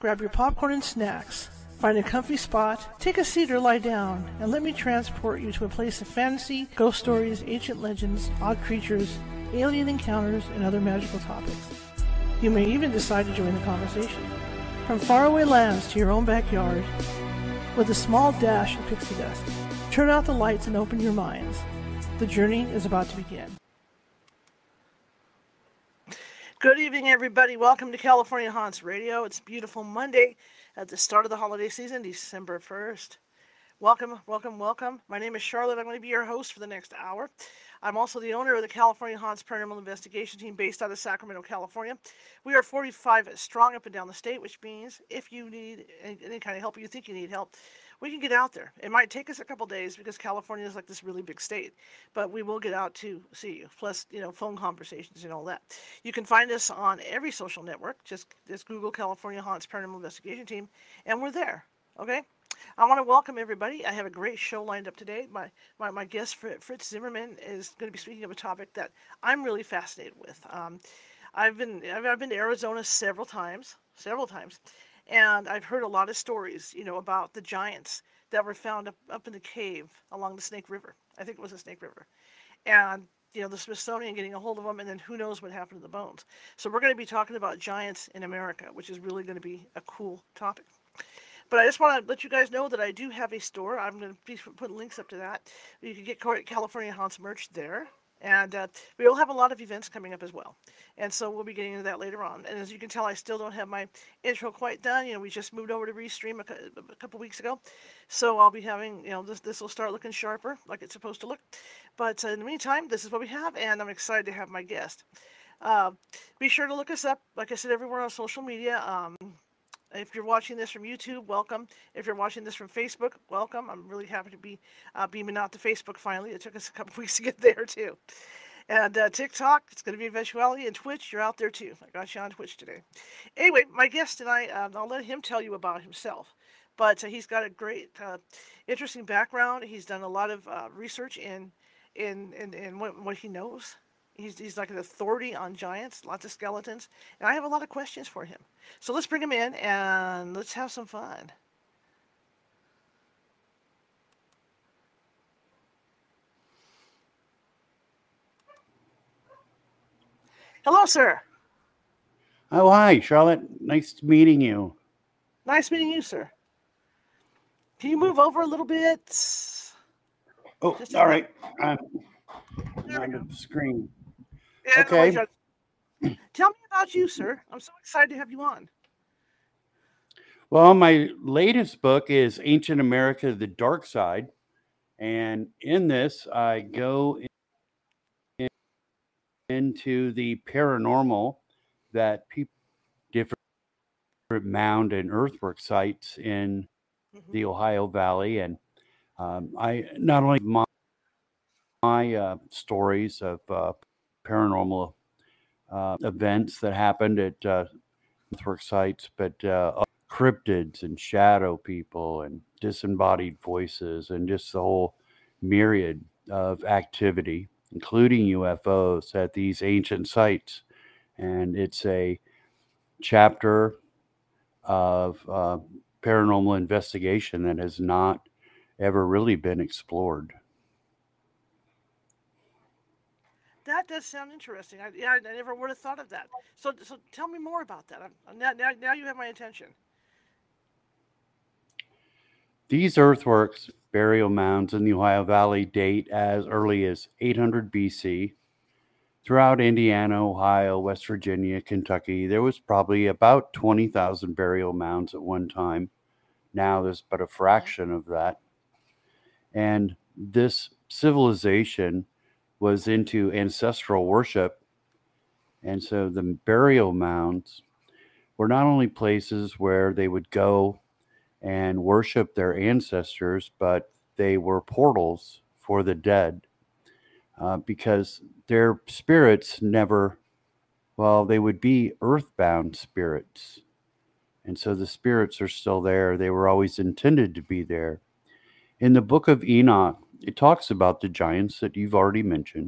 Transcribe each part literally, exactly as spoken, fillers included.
grab your popcorn and snacks, find a comfy spot, take a seat or lie down, and let me transport you to a place of fantasy, ghost stories, ancient legends, odd creatures, alien encounters, and other magical topics. You may even decide to join the conversation. From faraway lands to your own backyard, with a small dash of pixie dust, turn out the lights and open your minds. The journey is about to begin. Good evening, everybody. Welcome to California Haunts Radio. It's a beautiful Monday at the start of the holiday season, December first. Welcome, welcome, welcome. My name is Charlotte. I'm going to be your host for the next hour. I'm also the owner of the California Haunts Paranormal Investigation Team based out of Sacramento, California. We are forty-five strong up and down the state, which means if you need any, any kind of help or you think you need help, we can get out there. It might take us a couple days because California is like this really big state, but we will get out to see you. Plus, you know, phone conversations and all that. You can find us on every social network. Just, just Google California Haunts Paranormal Investigation Team, and we're there. Okay? I want to welcome everybody. I have a great show lined up today. My my, my guest, Fritz Zimmerman, is going to be speaking of a topic that I'm really fascinated with. Um, I've been I've, I've been to Arizona several times, several times, and I've heard a lot of stories, you know, about the giants that were found up, up in the cave along the Snake River. I think it was the Snake River, and you know, the Smithsonian getting a hold of them, and then who knows what happened to the bones. So we're going to be talking about giants in America, which is really going to be a cool topic. But I just want to let you guys know that I do have a store. I'm going to be putting links up to that. You can get California Haunts merch there. And uh, we will have a lot of events coming up as well. And so we'll be getting into that later on. And as you can tell, I still don't have my intro quite done. You know, we just moved over to Restream a, a couple weeks ago. So I'll be having, you know, this this will start looking sharper like it's supposed to look. But uh, in the meantime, this is what we have. And I'm excited to have my guest. Uh, be sure to look us up, like I said, everywhere on social media. Um, If you're watching this from YouTube, welcome. If you're watching this from Facebook, welcome. I'm really happy to be uh, beaming out to Facebook finally. It took us a couple weeks to get there, too. And uh, TikTok, it's going to be eventuality. And Twitch, you're out there, too. I got you on Twitch today. Anyway, my guest tonight, uh, I'll let him tell you about himself. But uh, he's got a great, uh, interesting background. He's done a lot of uh, research in, in, in, in what, what he knows. He's, he's like an authority on giants, lots of skeletons, and I have a lot of questions for him. So let's bring him in, and let's have some fun. Hello, sir. Oh, hi, Charlotte. Nice meeting you. Nice meeting you, sir. Can you move over a little bit? Oh, all right. I'm on the screen. Yeah, okay. No, tell me about you, sir. I'm so excited to have you on. Well, my latest book is Ancient America, The Dark Side. And in this, I go in, into the paranormal that people, different mound and earthwork sites in mm-hmm. the Ohio Valley. And um, I not only my, my uh, stories of uh, paranormal uh, events that happened at uh, earthwork sites, but uh, cryptids and shadow people and disembodied voices and just the whole myriad of activity, including U F Os at these ancient sites. And it's a chapter of uh, paranormal investigation that has not ever really been explored. That does sound interesting. I, yeah, I never would have thought of that. So, so tell me more about that. I'm, now, now, now you have my attention. These earthworks, burial mounds in the Ohio Valley, date as early as eight hundred B C. Throughout Indiana, Ohio, West Virginia, Kentucky, there was probably about twenty thousand burial mounds at one time. Now there's but a fraction of that. And this civilization was into ancestral worship. And so the burial mounds were not only places where they would go and worship their ancestors, but they were portals for the dead uh, because their spirits never, well, they would be earthbound spirits. And so the spirits are still there. They were always intended to be there. In the book of Enoch, it talks about the giants that you've already mentioned.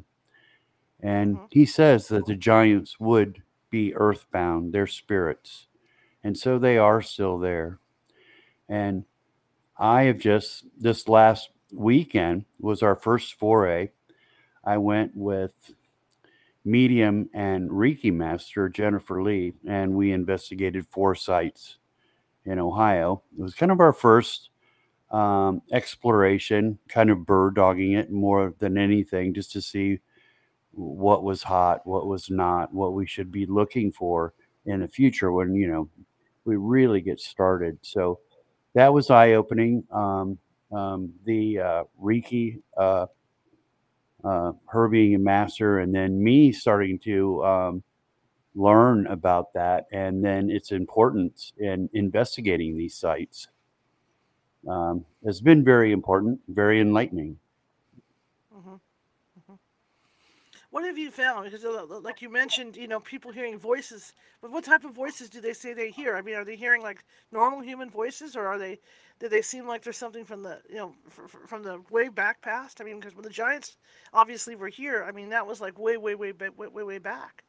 And mm-hmm. he says that the giants would be earthbound, their spirits. And so they are still there. And I have just, this last weekend was our first foray. I went with medium and Reiki master Jennifer Lee, and we investigated four sites in Ohio. It was kind of our first um, exploration, kind of bird dogging it more than anything, just to see what was hot, what was not, what we should be looking for in the future when, you know, we really get started. So that was eye-opening. Um, um, the uh, Reiki, uh, uh, her being a master, and then me starting to um, learn about that, and then its importance in investigating these sites um, has been very important, very enlightening. Mm-hmm. Mm-hmm. What have you found? Because, uh, like you mentioned, you know, people hearing voices. But what type of voices do they say they hear? I mean, are they hearing like normal human voices, or are they? Do they seem like there's something from the, you know, f- f- from the way back past? I mean, because when the giants obviously were here, I mean, that was like way, way, way, way, way, way, way back.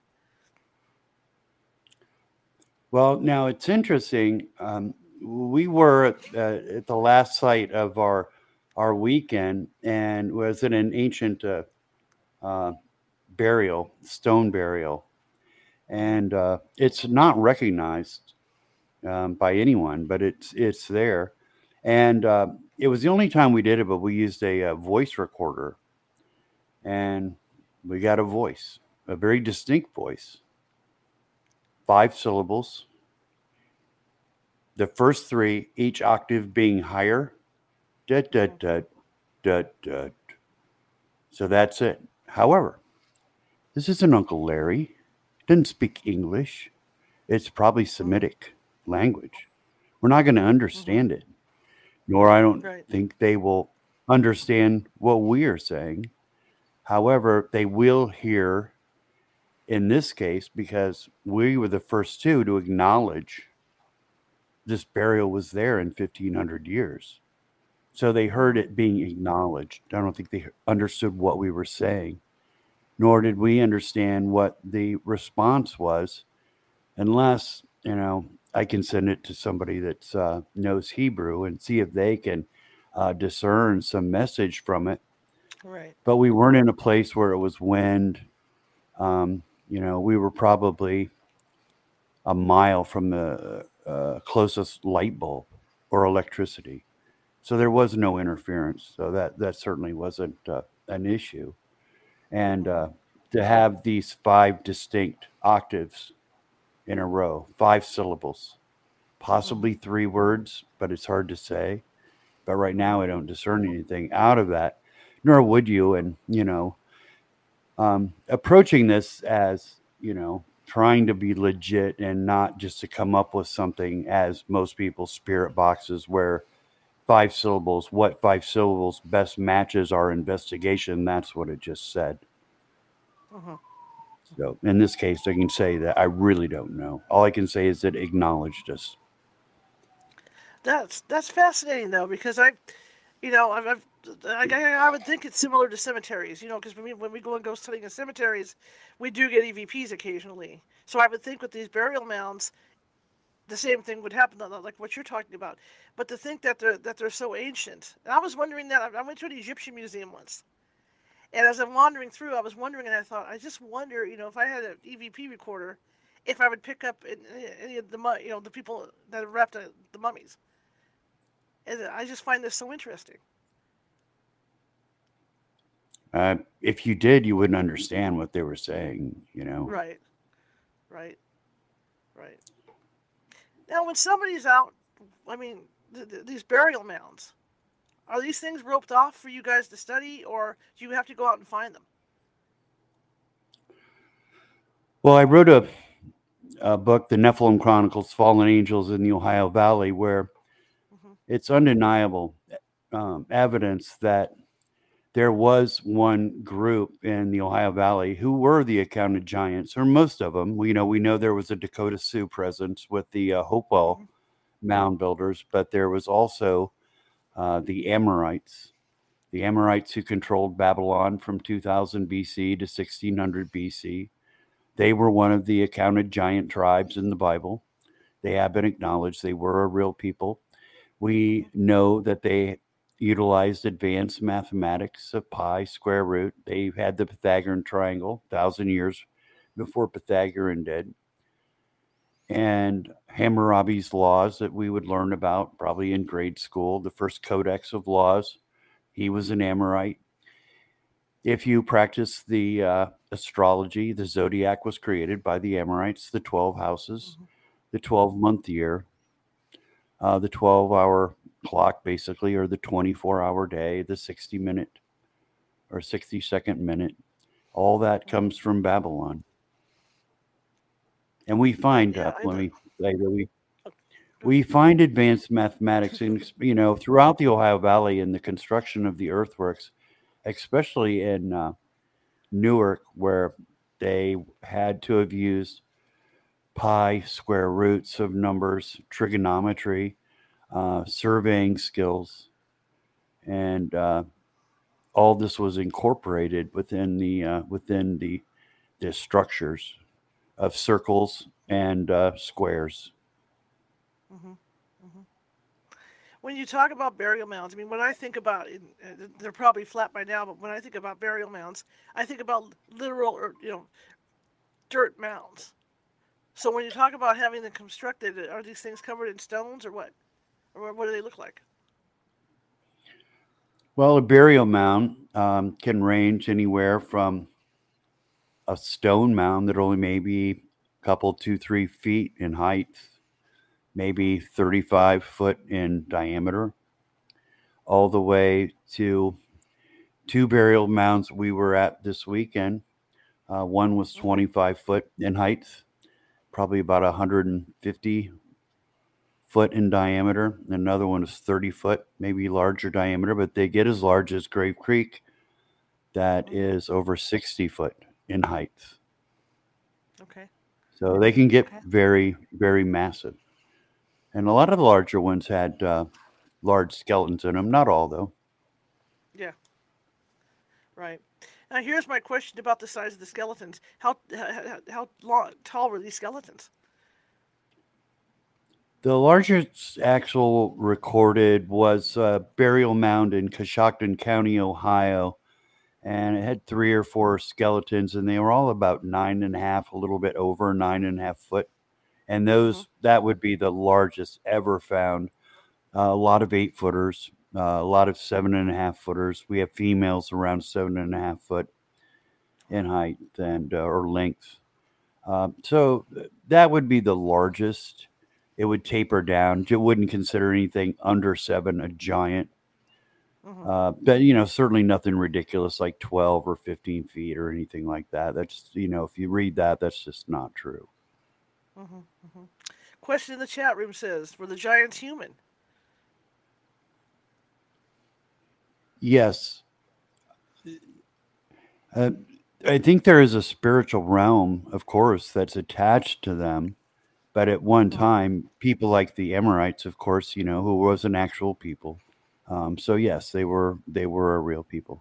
Well, now it's interesting. Um, we were at, uh, at the last site of our our weekend, and was in an ancient uh, uh, burial, stone burial, and uh, it's not recognized um, by anyone, but it's it's there, and uh, it was the only time we did it. But we used a, a voice recorder, and we got a voice, a very distinct voice, five syllables. The first three, each octave being higher. Da, da, da, da, da. So that's it. However, this isn't Uncle Larry. He doesn't speak English. It's probably Semitic language. We're not going to understand Mm-hmm. it, nor I don't Right. think they will understand what we are saying. However, they will hear in this case because we were the first two to acknowledge this burial was there in fifteen hundred years. So they heard it being acknowledged. I don't think they understood what we were saying, nor did we understand what the response was, unless, you know, I can send it to somebody that uh, knows Hebrew and see if they can uh, discern some message from it. Right. But we weren't in a place where it was wind. Um, you know, we were probably a mile from the uh, closest light bulb or electricity. So there was no interference. So that, that certainly wasn't uh, an issue. And Mm-hmm. uh, to have these five distinct octaves in a row, five syllables, Mm-hmm. possibly three words, but it's hard to say. But right now, Mm-hmm. I don't discern anything out of that, nor would you. And, you know, um, approaching this as, you know, trying to be legit and not just to come up with something as most people's spirit boxes where five syllables, what five syllables best matches our investigation. That's what it just said. Mm-hmm. So in this case, I can say that I really don't know. All I can say is it acknowledged us. That's that's fascinating though, because I, you know, I've, I've I, I would think it's similar to cemeteries, you know, because when we when we go and ghost hunting in cemeteries, we do get E V Ps occasionally. So I would think with these burial mounds, the same thing would happen, like what you're talking about. But to think that they're that they're so ancient, and I was wondering that I went to an Egyptian museum once, and as I'm wandering through, I was wondering, and I thought, I just wonder, you know, if I had an E V P recorder, if I would pick up any of the you know the people that have wrapped the mummies. And I just find this so interesting. Uh, if you did, you wouldn't understand what they were saying, you know. Right, right, right. Now, when somebody's out, I mean, th- th- these burial mounds, are these things roped off for you guys to study, or do you have to go out and find them? Well, I wrote a, a book, The Nephilim Chronicles, Fallen Angels in the Ohio Valley, where Mm-hmm. it's undeniable um, evidence that there was one group in the Ohio Valley who were the accounted giants, or most of them. We, you know, we know there was a Dakota Sioux presence with the uh, Hopewell Mm-hmm. mound builders, but there was also uh, the Amorites, the Amorites who controlled Babylon from two thousand B C to sixteen hundred B C. They were one of the accounted giant tribes in the Bible. They have been acknowledged. They were a real people. We know that they utilized advanced mathematics of pi, square root. They had the Pythagorean triangle, thousand years before Pythagorean did. And Hammurabi's laws that we would learn about probably in grade school, the first codex of laws. He was an Amorite. If you practice the uh, astrology, the zodiac was created by the Amorites, the twelve houses, the twelve-month year, uh, the twelve-hour clock, basically, or the twenty-four-hour day, the sixty-minute or sixty-second minute. All that comes from Babylon. And we find, Yeah, uh, I let know. me say that we, we find advanced mathematics, in, you know, throughout the Ohio Valley in the construction of the earthworks, especially in uh, Newark, where they had to have used pi, square roots of numbers, trigonometry, uh, surveying skills, and uh, all this was incorporated within the uh, within the the structures of circles and uh, squares. Mm-hmm. Mm-hmm. When you talk about burial mounds, I mean, when I think about it, uh, they're probably flat by now, but when I think about burial mounds, I think about literal, or you know, dirt mounds. So when you talk about having them constructed, are these things covered in stones or what? Or what do they look like? Well, a burial mound um, can range anywhere from a stone mound that only maybe a couple, two, three feet in height, maybe thirty-five foot in diameter, all the way to two burial mounds we were at this weekend. Uh, one was twenty-five foot in height, probably about one hundred fifty foot in diameter. Another one is thirty foot, maybe larger diameter, but they get as large as Grave Creek, that is over sixty foot in height. Okay. So they can get Okay. very, very massive. And a lot of the larger ones had uh, large skeletons in them. Not all, though. Yeah. Right. Now here's my question about the size of the skeletons. How how, how long, tall were these skeletons? The largest actual recorded was a burial mound in Coshocton County, Ohio. And it had three or four skeletons, and they were all about nine and a half, a little bit over nine and a half foot. And those, mm-hmm. that would be the largest ever found. Uh, a lot of eight footers, uh, a lot of seven and a half footers. We have females around seven and a half foot in height and uh, or length. Um, so that would be the largest. It would taper down. You wouldn't consider anything under seven a giant. Mm-hmm. Uh, but, you know, certainly nothing ridiculous like twelve or fifteen feet or anything like that. That's, you know, if you read that, that's just not true. Mm-hmm. Mm-hmm. Question in the chat room says, were the giants human? Yes. Uh, I think there is a spiritual realm, of course, that's attached to them. But at one time, people like the Amorites, of course, you know, who was an actual people. Um, so yes, they were they were a real people.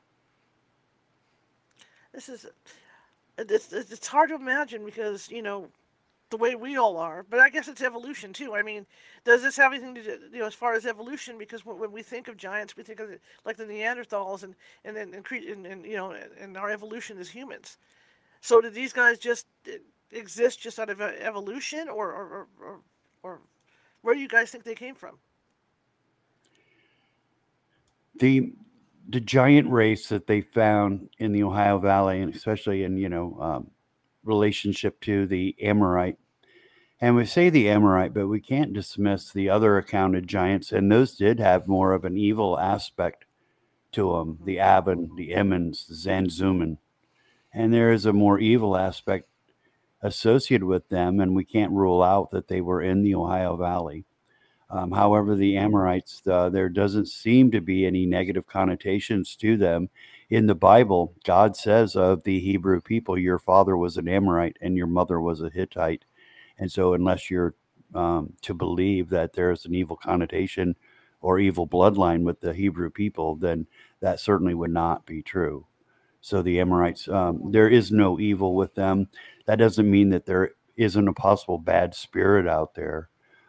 This is it's it's hard to imagine because you know the way we all are, but I guess it's evolution too. I mean, does this have anything to do, you know, as far as evolution? Because when, when we think of giants, we think of it like the Neanderthals and and and, and, and, and you know, and our evolution as humans. So did these guys just exist just out of evolution, or or or, or where do you guys think they came from? The the giant race that they found in the Ohio Valley, and especially in, you know, um, relationship to the Amorite. And we say the Amorite, but we can't dismiss the other accounted giants. And those did have more of an evil aspect to them, the Avon, the Emmons, the Zanzuman. And there is a more evil aspect associated with them, and we can't rule out that they were in the Ohio Valley. Um, however, the Amorites, uh, there doesn't seem to be any negative connotations to them. In the Bible, God says of the Hebrew people, your father was an Amorite and your mother was a Hittite. And so unless you're um, to believe that there's an evil connotation or evil bloodline with the Hebrew people, then that certainly would not be true. So the Amorites, um, there is no evil with them. That doesn't mean that there isn't a possible bad spirit out there.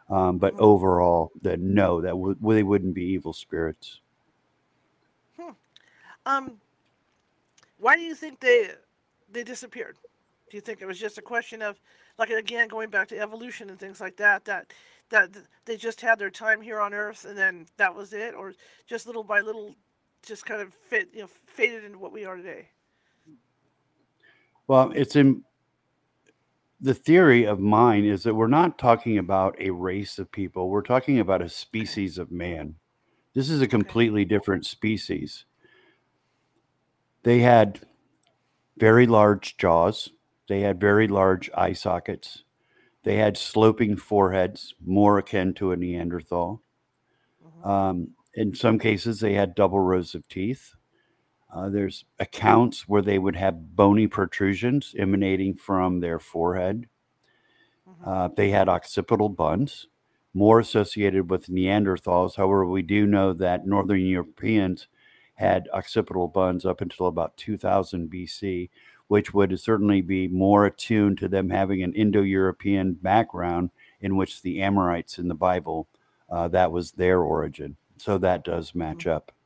Um, but Mm-hmm. overall, that no, that w- they wouldn't be evil spirits. Hmm. Um, why do you think they they disappeared? Do you think it was just a question of, like, again, going back to evolution and things like that, that that they just had their time here on Earth and then that was it, or just little by little, just kind of fit, you know, faded into what we are today? Well, it's in the theory of mine is that we're not talking about a race of people. We're talking about a Okay. species of man. This is a Okay. completely different species. They had very large jaws. They had very large eye sockets. They had sloping foreheads, more akin to a Neanderthal. Mm-hmm. Um, in some cases, they had double rows of teeth. Uh, there's accounts where they would have bony protrusions emanating from their forehead. Mm-hmm. Uh, they had occipital buns, more associated with Neanderthals. However, we do know that Northern Europeans had occipital buns up until about two thousand B C, which would certainly be more attuned to them having an Indo European background in which the Amorites in the Bible, uh, that was their origin. So that does Mm-hmm. match up.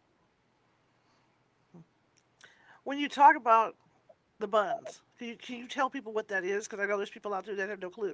When you talk about the buns, can you, can you tell people what that is? Because I know there's people out there that have no clue.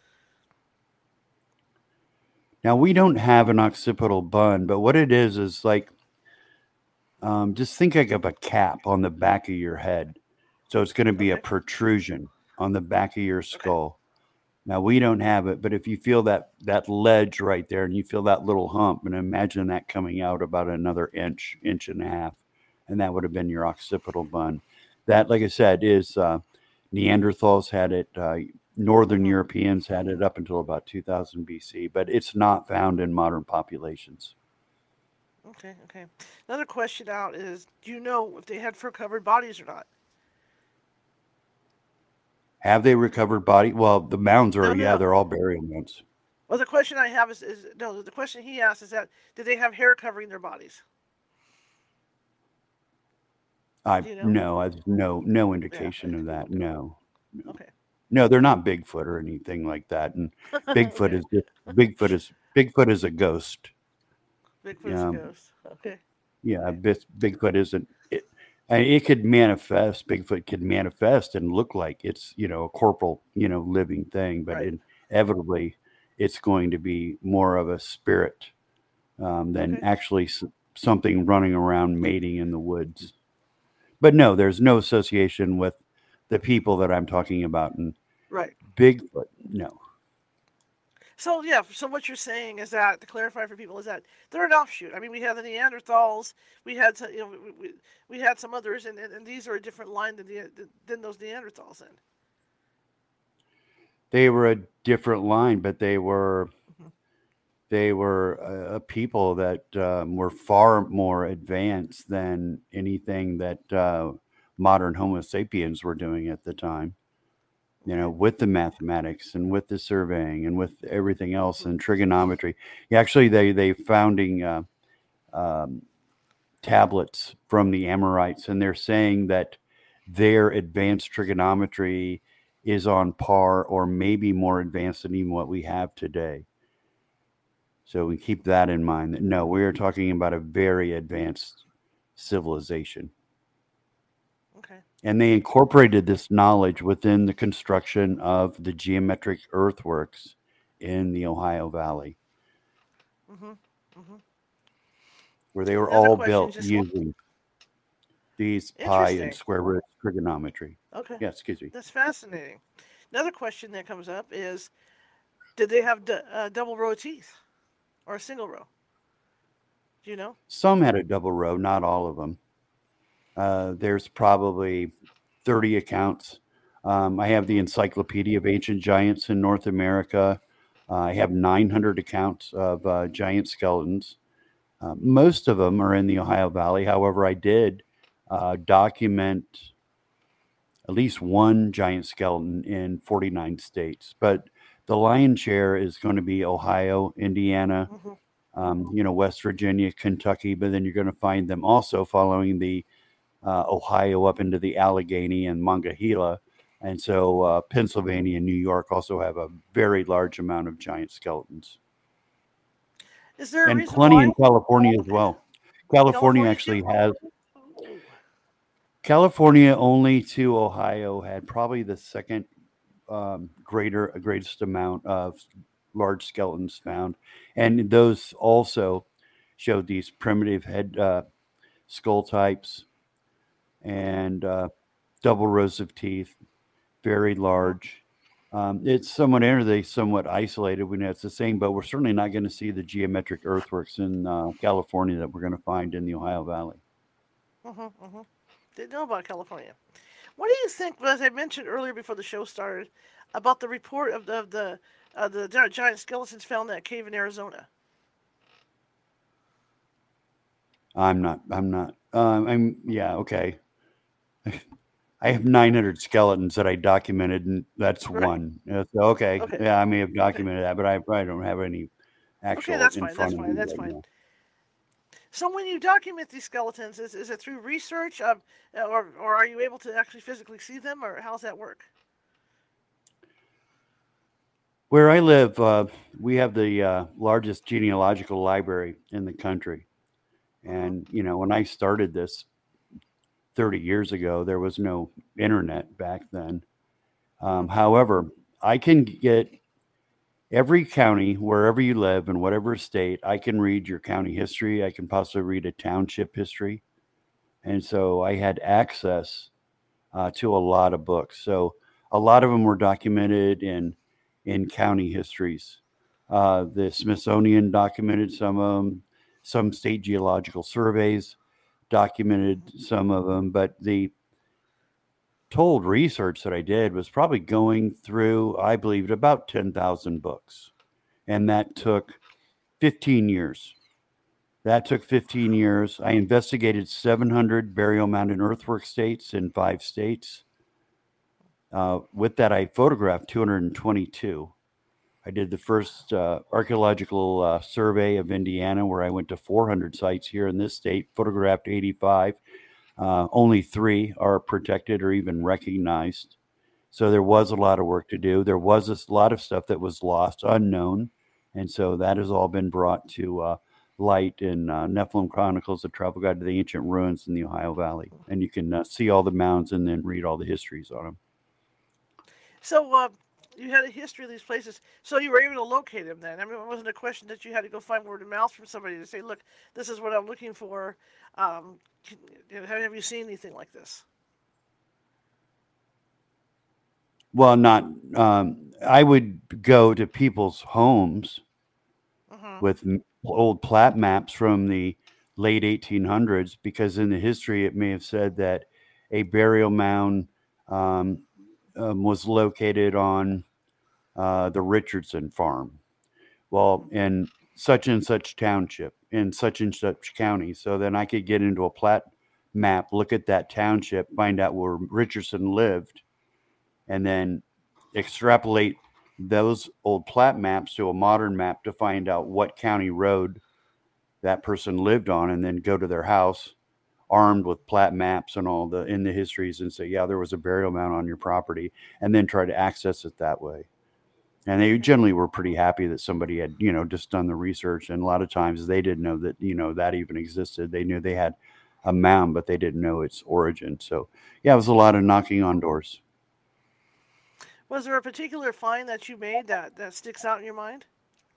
Now, we don't have an occipital bun, but what it is is like, um, just think like of a cap on the back of your head. So it's going to be a Okay. protrusion on the back of your Okay. skull. Now we don't have it, but if you feel that that ledge right there, and you feel that little hump, and imagine that coming out about another inch, inch and a half, and that would have been your occipital bun. That, like I said, is uh, Neanderthals had it. Uh, Northern Mm-hmm. Europeans had it up until about two thousand B C, but it's not found in modern populations. Okay. Okay. Another question out is, do you know if they had fur covered bodies or not? Have they recovered body? Well, the mounds are, No, yeah, no. they're all burial mounds. Well, the question I have is, is no. The question he asked is that did they have hair covering their bodies? I Do you know? no, I no no Yeah. indication of that. No, no, Okay. no, they're not Bigfoot or anything like that. And Bigfoot Okay. is just Bigfoot is Bigfoot is a ghost. Bigfoot is a Um, ghost. Okay. yeah, Okay. Bis- Bigfoot isn't. It, I mean, it could manifest. Bigfoot could manifest and look like it's, you know, a corporal, you know, living thing, but Right. inevitably, it's going to be more of a spirit, um, than Okay. actually s- something running around mating in the woods. But no, there's no association with the people that I'm talking about in Right. Bigfoot. No. So yeah. So what you're saying is that, to clarify for people, is that they're an offshoot. I mean, we have the Neanderthals. We had to, you know, we, we, we had some others, and, and, and these are a different line than the than those Neanderthals. In. They were a different line, but they were Mm-hmm. they were a, a people that, um, were far more advanced than anything that, uh, modern Homo sapiens were doing at the time. You know, Okay. with the mathematics and with the surveying and with everything else Mm-hmm. and trigonometry. Yeah, actually, they they founding, uh, um, tablets from the Amorites, and they're saying that their advanced trigonometry is on par or maybe more advanced than even what we have today. So we keep that in mind. That no, we are talking about a very advanced civilization. Okay. And they incorporated this knowledge within the construction of the geometric earthworks in the Ohio Valley, Mm-hmm. Mm-hmm. where they were Another all question, built just one. using these pi and Interesting. square root trigonometry. Okay. Yeah, excuse me. That's fascinating. Another question that comes up is, did they have d- uh, double row of teeth or a single row? Do you know? Some had a double row, not all of them. Uh, there's probably thirty accounts. Um, I have the Mm-hmm. Encyclopedia of Ancient Giants in North America. Uh, I have nine hundred accounts of, uh, giant skeletons. Uh, most of them are in the Ohio Valley. However, I did, uh, document at least one giant skeleton in forty-nine states. But the lion's share is going to be Ohio, Indiana, Mm-hmm. um, you know, West Virginia, Kentucky. But then you're going to find them also following the, uh, Ohio up into the Allegheny and Monongahela. And so, Mm-hmm. uh, Pennsylvania and New York also have a very large amount of giant skeletons. Is there a And reason plenty why? in California as Okay. well. California California actually too? has, Oh. California only to Ohio had probably the second um, greater, greatest amount of large skeletons found. And those also showed these primitive head uh, skull types and uh, double rows of teeth, very Mhm. large. Um, it's somewhat they somewhat isolated. We know it's the same, but we're certainly not going to see the geometric earthworks in uh, California that we're going to find in the Ohio Valley. Mhm. Mhm. Didn't know about California. What do you think? As I mentioned earlier before the show started, about the report of the of the uh, the gi- giant skeletons found in that cave in Arizona? I'm not. I'm not. Um, I'm. Yeah. Okay. I have nine hundred skeletons that I documented, and that's Right. one. Uh, so, okay. Okay. Yeah, I may have Okay. documented that, but I, I don't have any Okay. actual That's in fine. That's front of fine. me That's right fine. now. So when you document these skeletons, is, is it through research, um, or or are you able to actually physically see them, or how's that work? Where I live, uh, we have the uh, largest genealogical library in the country. Mhm. And, you know, when I started this thirty years ago, there was no internet back then. Um, Mhm. however, I can get every county, wherever you live in whatever state, I can read your county history. I can possibly read a township history. And so I had access uh, to a lot of books. So a lot of them were documented in in county histories. Uh, the Smithsonian documented some of them. Some state geological surveys documented some of them. But the told research that I did was probably going through, I believe, about ten thousand books. And that took fifteen years. That took fifteen years. I investigated seven hundred burial mound and earthwork states in five states. Uh, with that, I photographed two hundred twenty-two. I did the first uh, archaeological uh, survey of Indiana, where I went to four hundred sites here in this state, photographed eighty-five. Uh, only three are protected or even recognized. So there was a lot of work to do. There was a lot of stuff that was lost, unknown. And so that has all been brought to uh, light in uh, Nephilim Chronicles, the Travel Guide to the Ancient Ruins in the Ohio Valley. And you can uh, see all the mounds and then read all the histories on them. So uh, you had a history of these places, so you were able to locate them. Then I mean, it wasn't a question that you had to go find word of mouth from somebody to say, "Look, this is what I'm looking for." Um, can, have you seen anything like this? Well, not, um, I would go to people's homes Mhm. with m- old plat maps from the late eighteen hundreds, because in the history it may have said that a burial mound um, um, was located on uh, the Richardson farm. Well, in such and such township, in such and such county. So then I could get into a plat map, look at that township, find out where Richardson lived, and then extrapolate those old plat maps to a modern map to find out what county road that person lived on, and then go to their house armed with plat maps and all the in the histories and say, yeah, there was a burial mound on your property, and then try to access it that way. And they generally were pretty happy that somebody had, you know, just done the research. And a lot of times they didn't know that, you know, that even existed. They knew they had a mound, but they didn't know its origin. So yeah, it was a lot of knocking on doors. Was there a particular find that you made that that sticks out in your mind?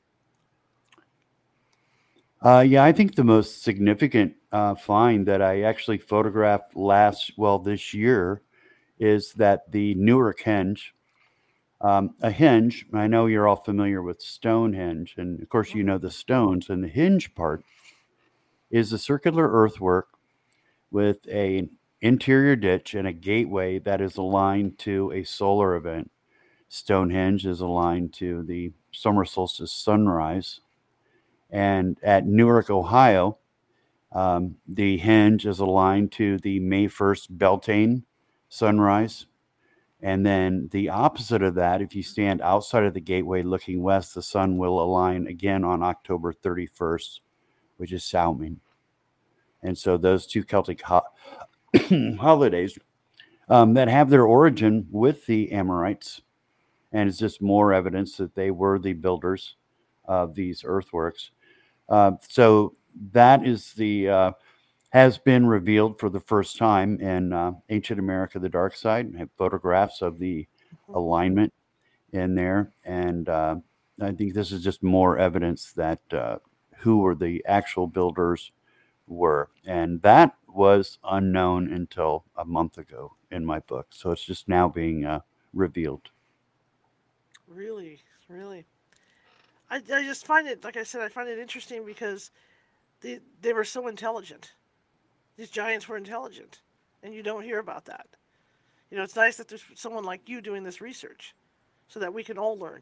Uh, yeah, I think the most significant uh, find that I actually photographed last, well, this year, is that the Newark Henge, um, a henge, I know you're all familiar with Stonehenge, and of course you Mhm. know the stones, and the hinge part is a circular earthwork with a interior ditch and a gateway that is aligned to a solar event. Stonehenge is aligned to the summer solstice sunrise. And at Newark, Ohio, um, the henge is aligned to the May first Beltane sunrise. And then the opposite of that, if you stand outside of the gateway looking west, the sun will align again on October thirty-first, which is Samhain. And so those two Celtic ho- holidays um, that have their origin with the Amorites, and it's just more evidence that they were the builders of these earthworks. Uh, so that is the uh, has been revealed for the first time in uh, Ancient America: The Dark Side. I have photographs of the Mhm. alignment in there, and uh, I think this is just more evidence that uh, who were the actual builders were, and that was unknown until a month ago in my book. So it's just now being uh, revealed. Really, really. I, I just find it, like I said, I find it interesting because they they were so intelligent. These giants were intelligent, and you don't hear about that. You know, it's nice that there's someone like you doing this research, so that we can all learn.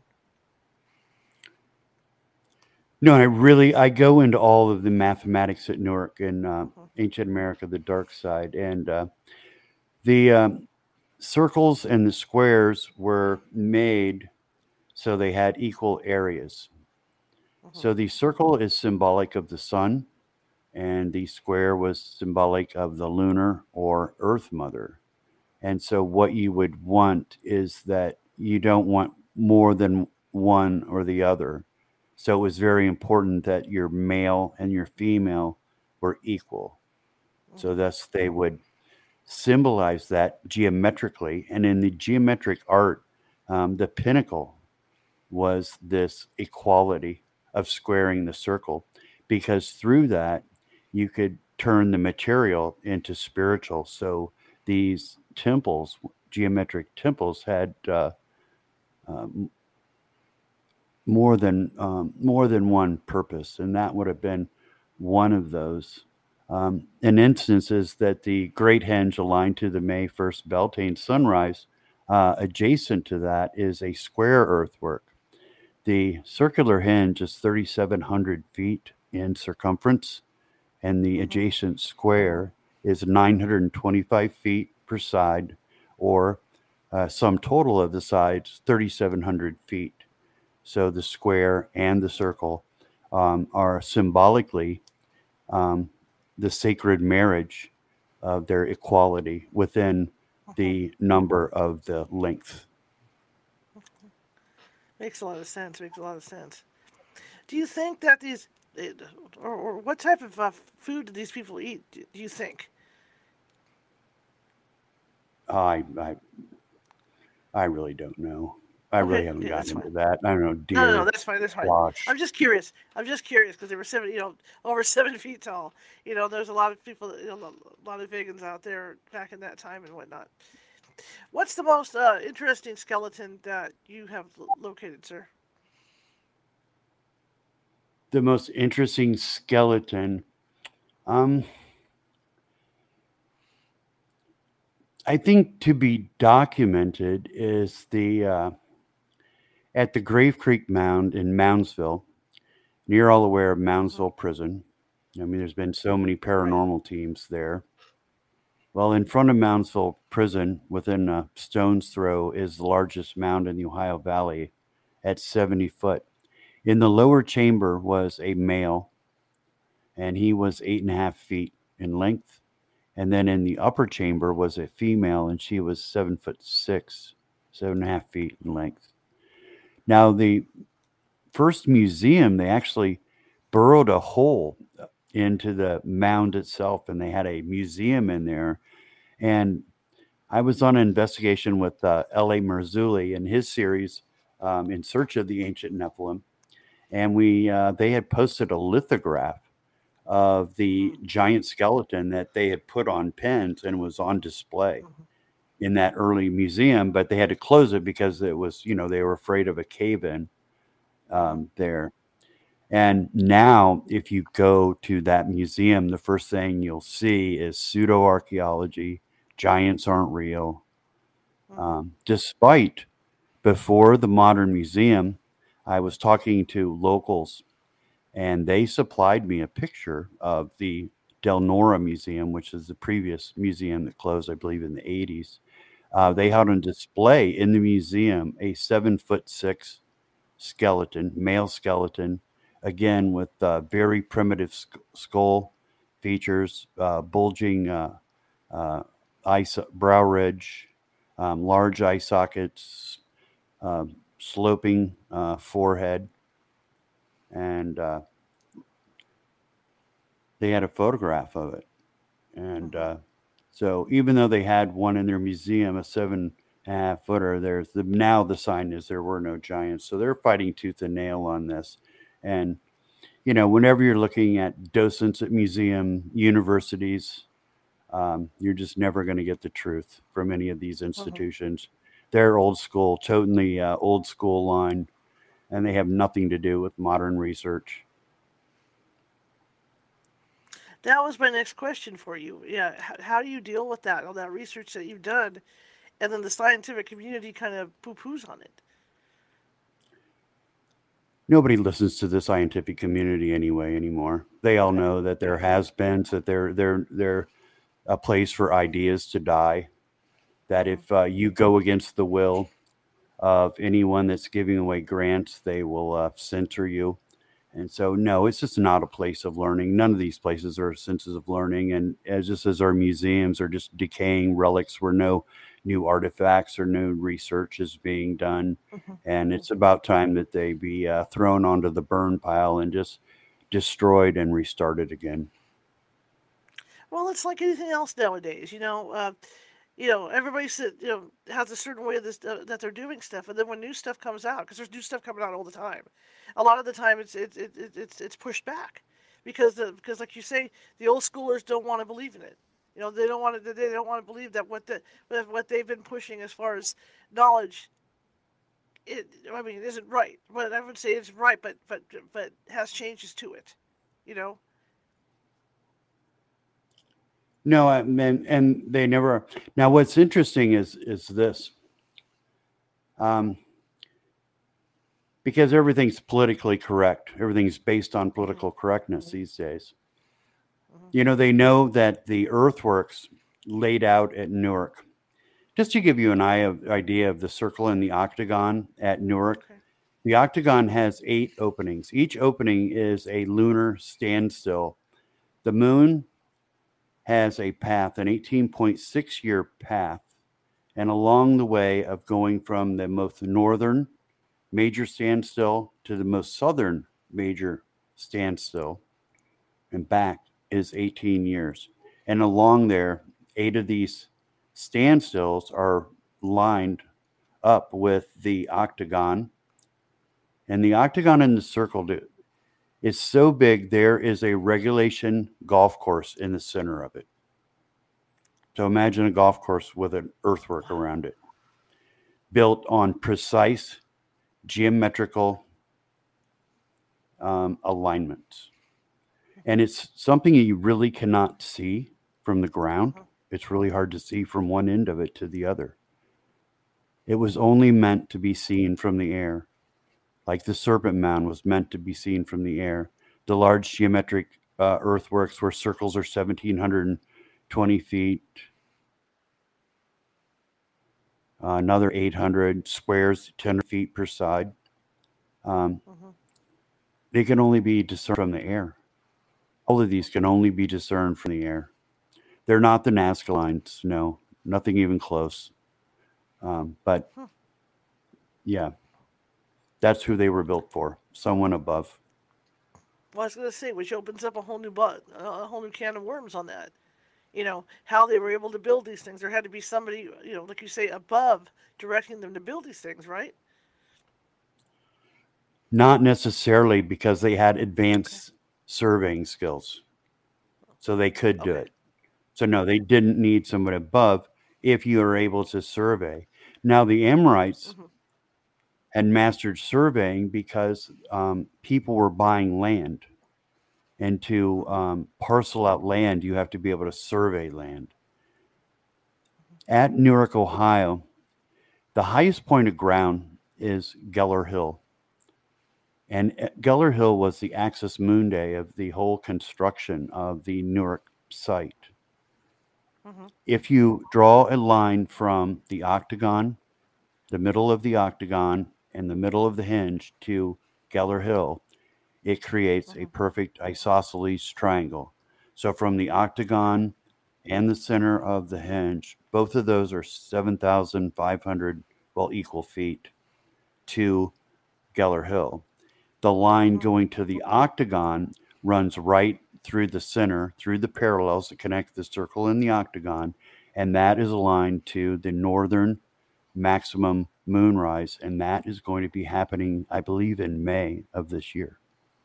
No, I really I go into all of the mathematics at Newark and uh, Mhm. Ancient America: The Dark Side, and uh, the um, circles and the squares were made so they had equal areas. Mhm. So the circle is symbolic of the sun, and the square was symbolic of the lunar or earth mother. And so, what you would want is that you don't want more than one or the other. So, it was very important that your male and your female were equal. So, Mhm. thus, they would symbolize that geometrically. And in the geometric art, um, the pinnacle was this equality of squaring the circle, because through that you could turn the material into spiritual. So these temples, geometric temples, had uh, um, more than um, more than one purpose, and that would have been one of those. Um, an instance is that the Great Henge aligned to the May first Beltane sunrise. Uh, adjacent to that is a square earthwork. The circular hinge is thirty-seven hundred feet in circumference, and the Mhm. adjacent square is nine hundred twenty-five feet per side, or uh, sum total of the sides, thirty-seven hundred feet. So the square and the circle um, are symbolically um, the sacred marriage of their equality within Mhm. the number of the length. Makes a lot of sense. Makes a lot of sense. Do you think that these, eh, or, or what type of uh, food do these people eat? Do you think? I, I I really don't know. I really Okay, haven't okay, that's gotten fine. into that. I don't know, No, no, no, deer, that's fine. That's fine. squash. I'm just curious. I'm just curious because they were seven, you know, over seven feet tall. You know, there's a lot of people, that, you know, a lot of vegans out there back in that time and whatnot. What's the most uh, interesting skeleton that you have lo- located, sir? The most interesting skeleton. Um, I think to be documented is the uh, at the Grave Creek Mound in Moundsville. You're all aware of Hmm. Moundsville Prison. I mean, there's been so many Right. paranormal teams there. Well, in front of Moundsville Prison, within a stone's throw, is the largest mound in the Ohio Valley at seventy foot. In the lower chamber was a male, and he was eight and a half feet in length. And then in the upper chamber was a female, and she was seven foot six, seven and a half feet in length. Now, the first museum, they actually burrowed a hole into the mound itself, and they had a museum in there. And I was on an investigation with uh, L A. Marzulli in his series, um, In Search of the Ancient Nephilim, and we uh, they had posted a lithograph of the Mm-hmm. giant skeleton that they had put on pins and was on display Mm-hmm. in that early museum, but they had to close it because it was, you know, they were afraid of a cave in Mm-hmm. um, there. And now, if you go to that museum, the first thing you'll see is pseudo archaeology. Giants aren't real. Mm-hmm. Um, despite before the modern museum, I was talking to locals, and they supplied me a picture of the Del Nora Museum, which is the previous museum that closed, I believe, in the eighties. Uh, they Mm-hmm. had on display in the museum a seven foot six skeleton, male skeleton, again with uh, very primitive sk- skull features, uh, bulging uh, uh, eye, so- brow ridge, um, large eye sockets, uh, sloping uh, forehead, and uh, they had a photograph of it. And Mm-hmm. uh, so even though they had one in their museum, a seven and a half footer, there's the now the sign is there were no giants. So they're fighting tooth and nail on this. And you know, whenever you're looking at docents at museum universities, um, you're just never going to get the truth from any of these Mm-hmm. institutions. They're old school, toting the uh, old school line, and they have nothing to do with modern research. That was my next question for you. Yeah, how, how do you deal with that, all that research that you've done, and then the scientific community kind of poo-poos on it? Nobody listens to the scientific community anyway anymore. They all Okay. know that there has been that they're they're they're a place for ideas to die. That Mm-hmm. if uh, you go against the will of anyone that's giving away grants, they will uh, censor you. And so, no, it's just not a place of learning. None of these places are senses of learning. And as just as our museums are just decaying relics where no new artifacts or new research is being done. Mm-hmm. And it's Mm-hmm. about time that they be uh, thrown onto the burn pile and just destroyed and restarted again. Well, it's like anything else nowadays. You know, uh, you know, everybody said, you know, has a certain way of this, uh, that they're doing stuff, and then when new stuff comes out, because there's new stuff coming out all the time, a lot of the time it's it's it, it, it's it's pushed back because the, because like you say, the old schoolers don't want to believe in it. You know, they don't want to they don't want to believe that what the what they've been pushing as far as knowledge, it I mean, it isn't right. But I would say it's right, but but but has changes to it. You know. No, I- and and they never. Now, what's interesting is is this, um, because everything's politically correct. Everything's based on Mm-hmm. political correctness Mm-hmm. these days. Mm-hmm. You know, they know that the earthworks laid out at Newark. Just to give you an idea of the circle and the octagon at Newark, Okay. the octagon has eight openings. Each opening is a lunar standstill. The moon has a path, an eighteen point six year path, and along the way of going from the most northern major standstill to the most southern major standstill and back is eighteen years. And along there, eight of these standstills are lined up with the octagon. And the octagon and the circle is so big, there is a regulation golf course in the center of it. So imagine a golf course with an earthwork Wow. around it, built on precise geometrical um, alignments. And it's something you really cannot see from the ground. Uh-huh. It's really hard to see from one end of it to the other. It was only meant to be seen from the air, like the Serpent Mound was meant to be seen from the air. The large geometric uh, earthworks where circles are seventeen twenty feet, uh, another eight hundred, squares ten feet per side. Um, Uh-huh. they can only be discerned from the air. All of these can only be discerned from the air. They're not the Nazca lines, no, nothing even close. Um, but Huh. yeah, that's who they were built for, someone above. Well, I was going to say, which opens up a whole new but a whole new can of worms on that. You know how they were able to build these things. There had to be somebody, you know, like you say, above directing them to build these things, right? Not necessarily because they had Okay. advanced surveying skills, so they could do Okay. it. So no, they didn't need someone above if you are able to survey. Now the Amorites Mm-hmm. had mastered surveying because um, people were buying land. And to Mm-hmm. um, parcel out land, you have to be able to survey land. At Newark, Ohio, the highest point of ground is Geller Hill. And uh, Geller Hill was the axis mundi of the whole construction of the Newark site. Mm-hmm. If you draw a line from the octagon, the middle of the octagon, and the middle of the hinge to Geller Hill, it creates a Mm-hmm. perfect isosceles triangle. So from the octagon and the center of the hinge, both of those are seven thousand five hundred, well, equal feet to Geller Hill. The line Mm-hmm. going to the octagon runs right through the center, through the parallels that connect the circle and the octagon, and that is aligned to the northern maximum moonrise, and that is going to be happening, I believe, in May of this year.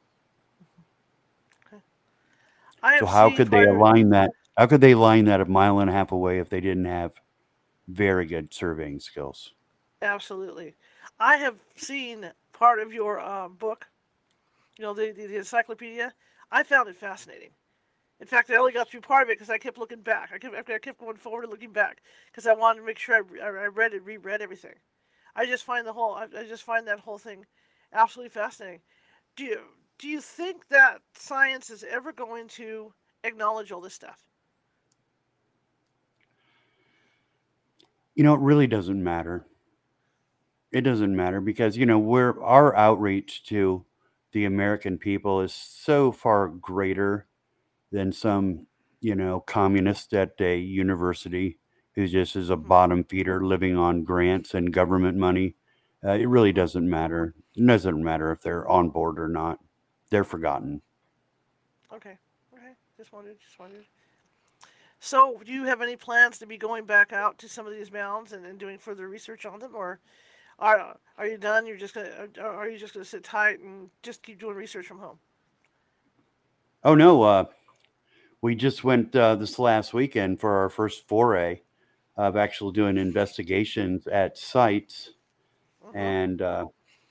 Okay. I So have how seen could they part of it. align that? How could they line that a mile and a half away if they didn't have very good surveying skills? Absolutely. I have seen part of your um, book, you know, the, the, the encyclopedia. I found it fascinating. In fact, I only got through part of it because I kept looking back. I kept, I kept going forward and looking back because I wanted to make sure I, I read and reread everything. I just find the whole, I, I just find that whole thing absolutely fascinating. Do you, do you think that science is ever going to acknowledge all this stuff? You know, it really doesn't matter. It doesn't matter because, you know, we're our outreach to the American people is so far greater than some, you know, communist at a university who just is a Mm-hmm. bottom feeder living on grants and government money. Uh, it really Mm-hmm. doesn't matter. It doesn't matter if they're on board or not. They're forgotten. Okay. Okay. Just wondered. Just wondered. So, do you have any plans to be going back out to some of these mounds and, and doing further research on them, or are are you done? You're just gonna, or are you just gonna sit tight and just keep doing research from home? Oh no, uh, we just went uh, this last weekend for our first foray of actually doing investigations at sites, Mm-hmm. and uh,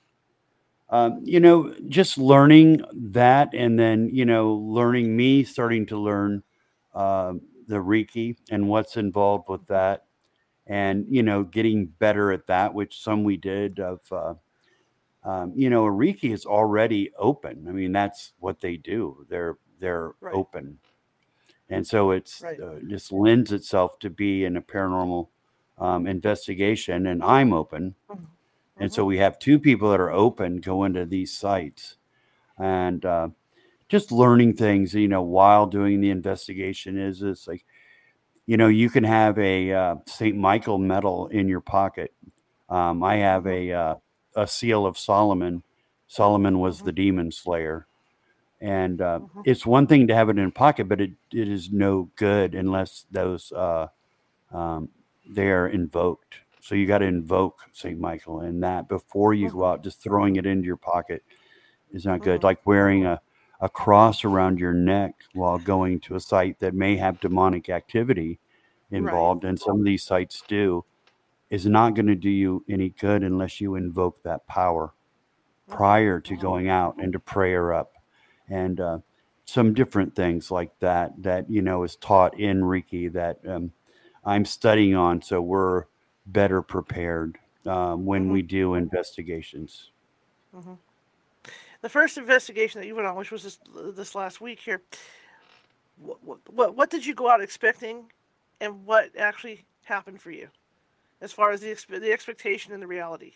um, you know, just learning that, and then you know, learning me starting to learn uh, the Reiki and what's involved with that, and you know, getting better at that, which some we did of. Uh, um, you know, Reiki is already open. I mean, that's what they do. They're they're Right. open, and so it's Right. uh, just lends itself to be in a paranormal um, investigation. And I'm open, and Mm-hmm. so we have two people that are open go into these sites, and uh, just learning things. You know, while doing the investigation is it's like you know you can have a uh, Saint Michael medal in your pocket. Um, I have Mm-hmm. a uh, a seal of Solomon. Solomon was Mm-hmm. the demon slayer. And uh, Mm-hmm. it's one thing to have it in a pocket, but it, it is no good unless those uh, um, they are invoked. So you got to invoke Saint Michael, and that before you go Mm-hmm. out, just throwing it into your pocket is not good. Mm-hmm. Like wearing a, a cross around your neck while going to a site that may have demonic activity Right. involved, and some of these sites do, is not going to do you any good unless you invoke that power Mm-hmm. prior to Mm-hmm. going out and to prayer up and uh, some different things like that that you know is taught in Reiki that um, I'm studying on, so we're better prepared um, when Mm-hmm. we do investigations. Mm-hmm. The first investigation that you went on, which was this this last week here, what what, what did you go out expecting, and what actually happened for you, as far as the expe- the expectation and the reality?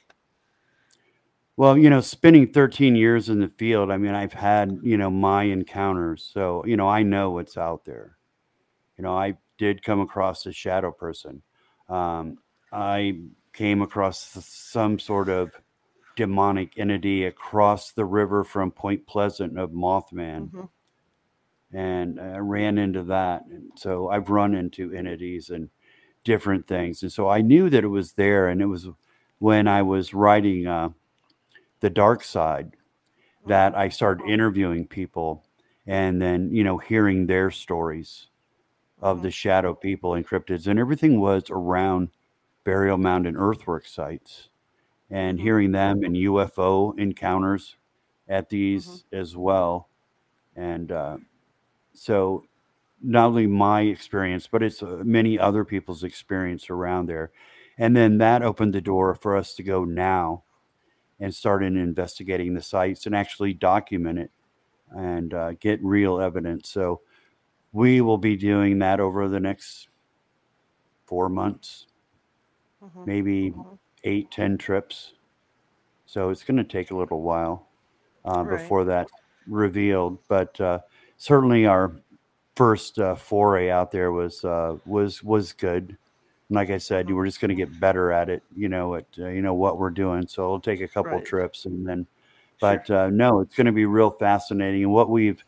Well, you know, spending thirteen years in the field, I mean, I've had, you know, my encounters. So, you know, I know what's out there. You know, I did come across a shadow person. Um, I came across some sort of demonic entity across the river from Point Pleasant of Mothman, Mm-hmm. and I ran into that. And so I've run into entities and different things. And so I knew that it was there. And it was when I was writing uh, The Dark Side Mm-hmm. that I started interviewing people and then, you know, hearing their stories of Mm-hmm. the shadow people and cryptids, and everything was around burial mound and earthwork sites, and Mm-hmm. hearing them and U F O encounters at Mm-hmm. these as well. And uh, so not only my experience, but it's uh, many other people's experience around there. And then that Mm-hmm. opened the door for us to go now and start in investigating the sites and actually document it and uh, get real evidence. So we will be doing that over the next four months, Mm-hmm. maybe Mm-hmm. eight, ten trips. So it's going to take a little while uh, Right. before that's revealed. But uh, certainly our first uh, foray out there was uh, was was good. And like I said, Mm-hmm. we're just going to get better at it. You know, at uh, you know what we're doing. So it'll take a couple Right. trips, and then. Sure. But uh, no, it's going to be real fascinating. And what we've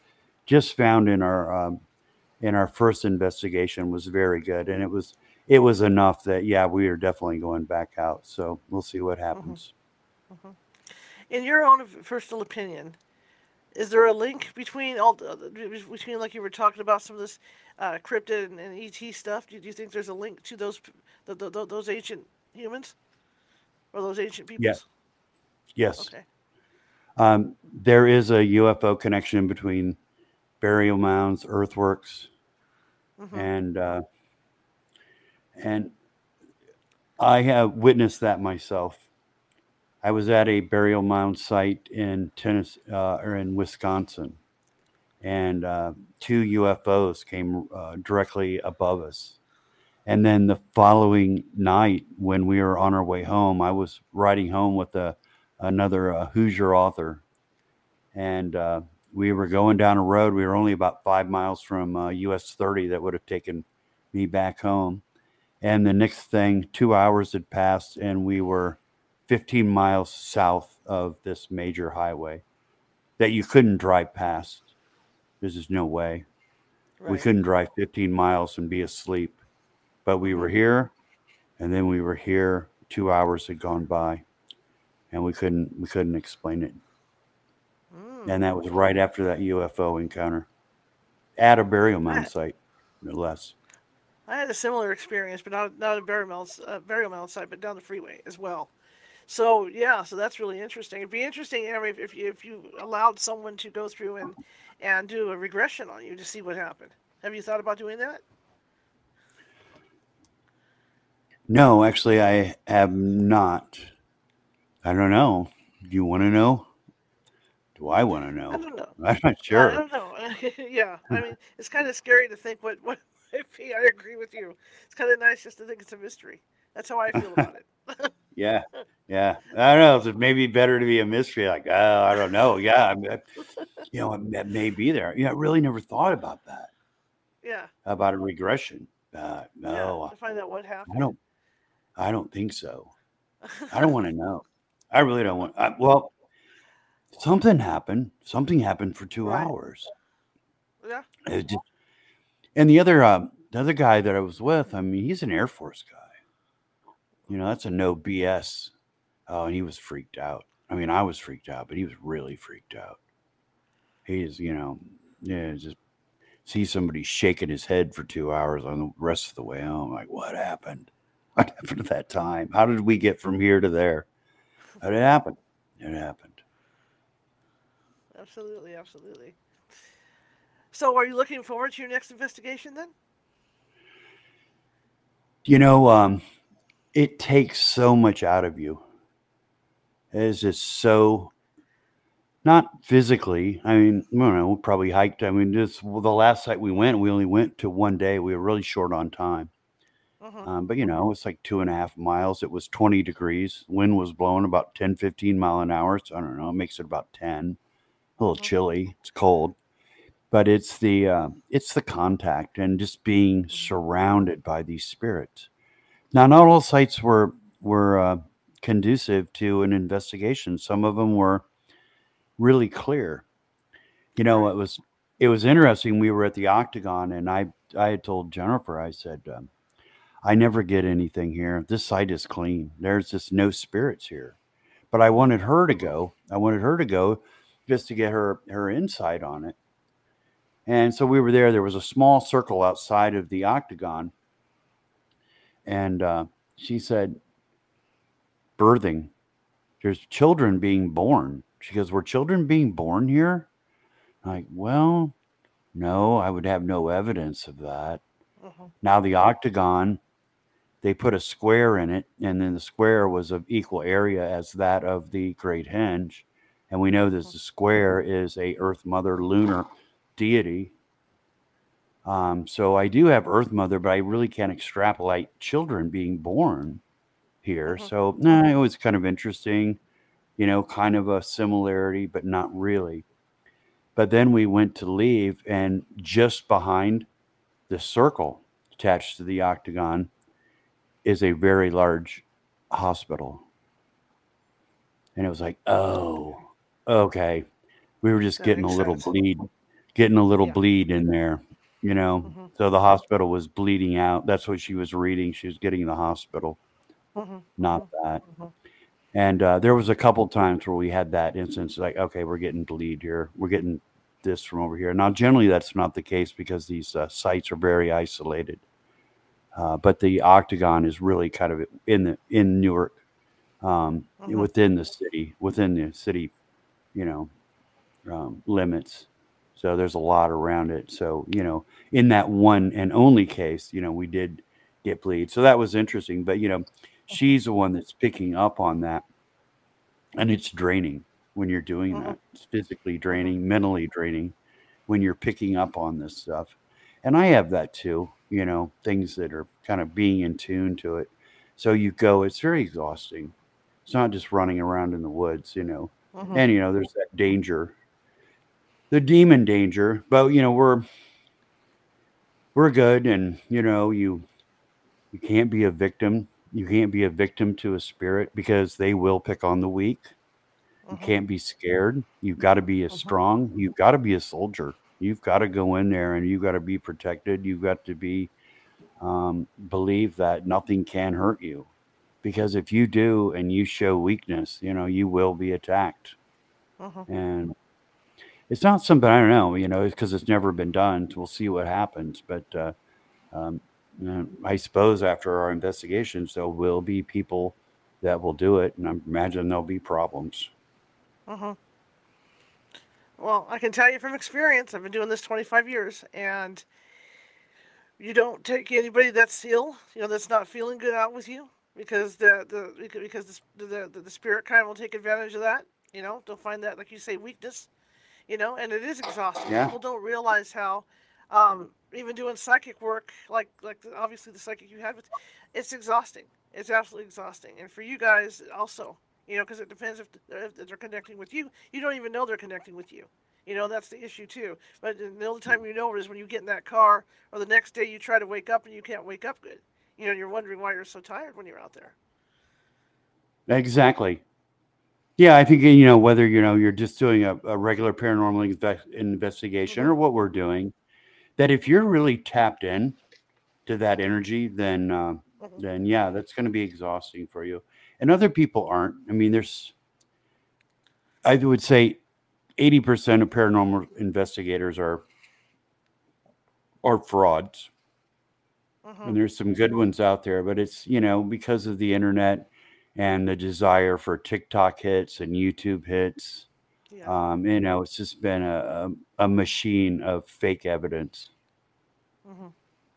just found in our um, in our first investigation was very good, and it was it was enough that yeah, we are definitely going back out. So we'll see what Mm-hmm. happens. Mm-hmm. In your own personal opinion, is there a link between all between like you were talking about some of this uh, cryptid and, and E T stuff? Do, do you think there's a link to those the, the, those ancient humans or those ancient Yeah. peoples? Yes. Okay. Um, there is a U F O connection between burial mounds, earthworks, Mm-hmm. and uh, and I have witnessed that myself. I was at a burial mound site in Tennessee uh, or in Wisconsin, and uh, two U F Os came uh, directly above us. And then the following night, when we were on our way home, I was riding home with a, another uh, Hoosier author, and uh, we were going down a road. We were only about five miles from uh, U S thirty that would have taken me back home. And the next thing, two hours had passed, and we were fifteen miles south of this major highway that you couldn't drive past. There's just no way. We Right. couldn't drive fifteen miles and be asleep. But we Mm-hmm. were here, and then we were here. Two hours had gone by, and we couldn't we couldn't explain it. Mm. And that was right after that U F O encounter at a burial mound I, site, no less. I had a similar experience, but not not a burial mound uh, burial mound site, but down the freeway as well. So yeah, so that's really interesting. It'd be interesting, you know, if if you, if you allowed someone to go through and and do a regression on you to see what happened. Have you thought about doing that? No, actually, I have not. I don't know. Do you want to know? Do I want to I know? don't know. I'm not I sure. don't know. Yeah, I mean, it's kind of scary to think what what might be. I agree with you. It's kind of nice just to think it's a mystery. That's how I feel about it. Yeah, yeah. I don't know. So maybe better to be a mystery. Like, oh, I don't know. Yeah, I mean, you know, that may be there. Yeah, I really never thought about that. Yeah, About a regression. Uh, yeah, no, to find out what I happened. don't. I don't think so. I don't want to know. I really don't want. I, well, something happened. Something happened for two Right. hours. Yeah. It just, and the other, um, the other guy that I was with, I mean, he's an Air Force guy. You know, Mm-hmm. that's a no B S. Oh, and he was freaked out. I mean, I was freaked out, but he was really freaked out. He is, you know, yeah, just see somebody shaking his head for two hours on the rest of the way home. Like, what happened? What happened at that time? How did we get from here to there? How did it happen? It happened. Absolutely, absolutely. So, are you looking forward to your next investigation then? You know, um, it takes so much out of you. It is just so not physically. I mean, I don't know. We probably hiked. I mean, this well, the last site we went, we only went to one day. We were really short on time. Mm-hmm. Um, but you know, it's like two and a half miles. It was twenty degrees. Wind was blowing about ten, fifteen mile an hour. So I don't know. It makes it about ten. A little Mm-hmm. chilly. It's cold, but it's the uh, it's the contact and just being Mm-hmm. surrounded by these spirits. Now, not all sites were were uh, conducive to an investigation. Some of them were really clear. You know, Right. it was it was interesting. We were at the Octagon, and I I had told Jennifer, I said, um, I never get anything here. This site is clean. There's just no spirits here. But I wanted her to go. I wanted her to go just to get her her insight on it. And so we were there. There was a small circle outside of the Octagon, and uh, she said, "Birthing. There's children being born." She goes, "Were children being born here?" I'm like, well, no, I would have no evidence of that. Mm-hmm. Now the Octagon, they put a square in it, and then the square was of equal area as that of the Great Henge. And we know that Mm-hmm. the square is a Earth Mother lunar deity. Um, so I do have Earth Mother, but I really can't extrapolate children being born here. Mm-hmm. So nah, it was kind of interesting, you know, kind of a similarity, but not really. But then we went to leave, and just behind the circle attached to the Octagon is a very large hospital. And it was like, oh, okay. We were just That getting a makes little sense. bleed, getting a little Yeah. bleed in there, you know. Mhm. So the hospital was bleeding out. That's what she was reading. She was getting the hospital, Mhm. not Mhm. that. Mhm. And uh, there was a couple times where we had that instance, like, okay, we're getting bleed here. We're getting this from over here. Now, generally, that's not the case because these uh, sites are very isolated. Uh, but the Octagon is really kind of in the in Newark, um, Mhm. within the city, within the city, you know, um, limits. So there's a lot around it. So, you know, in that one and only case, you know, we did get bleed. So that was interesting. But, you know, Mhm. she's the one that's picking up on that. And it's draining when you're doing Mhm. that. It's physically Mhm. draining, mentally draining when you're picking up on this stuff. And I have that too, you know, things that are kind of being in tune to it. So you go, it's very exhausting. It's not just running around in the woods, you know. Mhm. And, you know, there's that danger, the demon danger. But, you know, we're we're good, and you know, you you can't be a victim. You can't be a victim to a spirit because they will pick on the weak. You Mhm. can't be scared. You've got to be a Mhm. strong. You've got to be a soldier. You've got to go in there and you've got to be protected. You've got to be um, believe that nothing can hurt you, because if you do and you show weakness, you know you will be attacked. Mhm. And it's not something, I don't know. You know, it's because it's never been done. So we'll see what happens. But uh, um, you know, I suppose after our investigations, there will be people that will do it, and I imagine there'll be problems. Mhm. Well, I can tell you from experience. I've been doing this twenty-five years, and you don't take anybody that's ill, you know, that's not feeling good out with you, because the the because the the, the, the spirit kind of will take advantage of that. You know, they'll find that, like you say, weakness. You know, and it is exhausting. Yeah. People don't realize how, um, even doing psychic work, like like obviously the psychic you had with, it's exhausting. It's absolutely exhausting, and for you guys also, you know, because it depends if, if they're connecting with you. You don't even know they're connecting with you. You know, that's the issue too. But the only time you know it is when you get in that car, or the next day you try to wake up and you can't wake up good. You know, you're wondering why you're so tired when you're out there. Exactly. Yeah, I think, you know, whether, you know, you're just doing a, a regular paranormal inve- investigation Mhm. or what we're doing, that if you're really tapped in to that energy, then, uh, Mhm. then yeah, that's going to be exhausting for you. And other people aren't. I mean, there's, I would say eighty percent of paranormal investigators are, are frauds. And Mhm. there's some good ones out there, but it's, you know, because of the internet and the desire for TikTok hits and YouTube hits. Yeah. Um, you know, it's just been a, a, a machine of fake evidence. Mhm.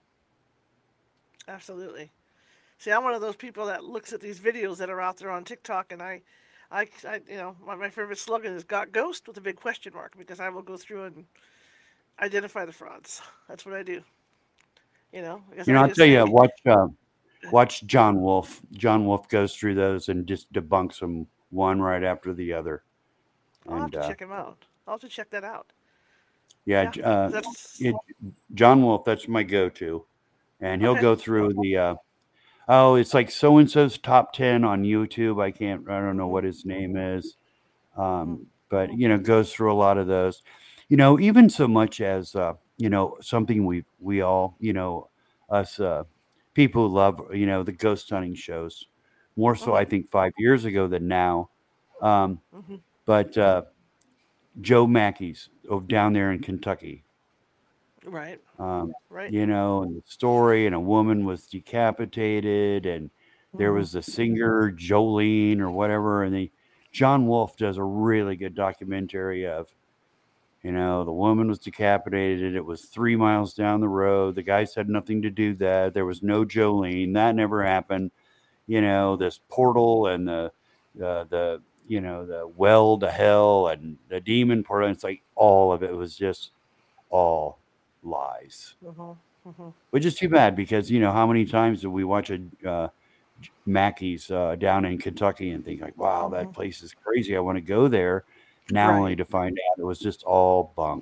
Absolutely. See, I'm one of those people that looks at these videos that are out there on TikTok, and I, I, I you know, my, my favorite slogan is "Got Ghost" with a big question mark, because I will go through and identify the frauds. That's what I do. You know, because You know, I I'll just tell you, say, watch uh, watch John Wolf. John Wolf goes through those and just debunks them one right after the other. I'll have And to uh, check him out. I'll have to check that out. yeah, Yeah, J- uh, that's it, John Wolf, that's my go-to. And he'll okay. go through the uh, oh, it's like so and so's top ten on YouTube. I can't, I don't know Mhm. what his name is, Mhm. um, but you know, goes through a lot of those. You know, even so much as uh, you know, something we we all, you know, us uh, people who love, you know, the ghost hunting shows more so, I Mhm. think, five years ago than now. Um, Mhm. but uh, Joe Mackey's of down there in Kentucky. Right. Um, Right. you know, and the story, and a woman was decapitated, and there Mhm. was the singer Jolene or whatever, and the John Wolfe does a really good documentary of, you know, the woman was decapitated. It was three miles down the road. The guy said nothing to do that. There was no Jolene. That never happened. You know, Mhm. this portal and the the the you know the well to hell and the demon portal. It's like all of it was just all lies, Mhm. Mhm. which is too bad because, you know, how many times do we watch a uh, Mackey's uh, down in Kentucky and think like, wow, that Mhm. place is crazy. I want to go there. Now only Right. to find out it was just all bunk.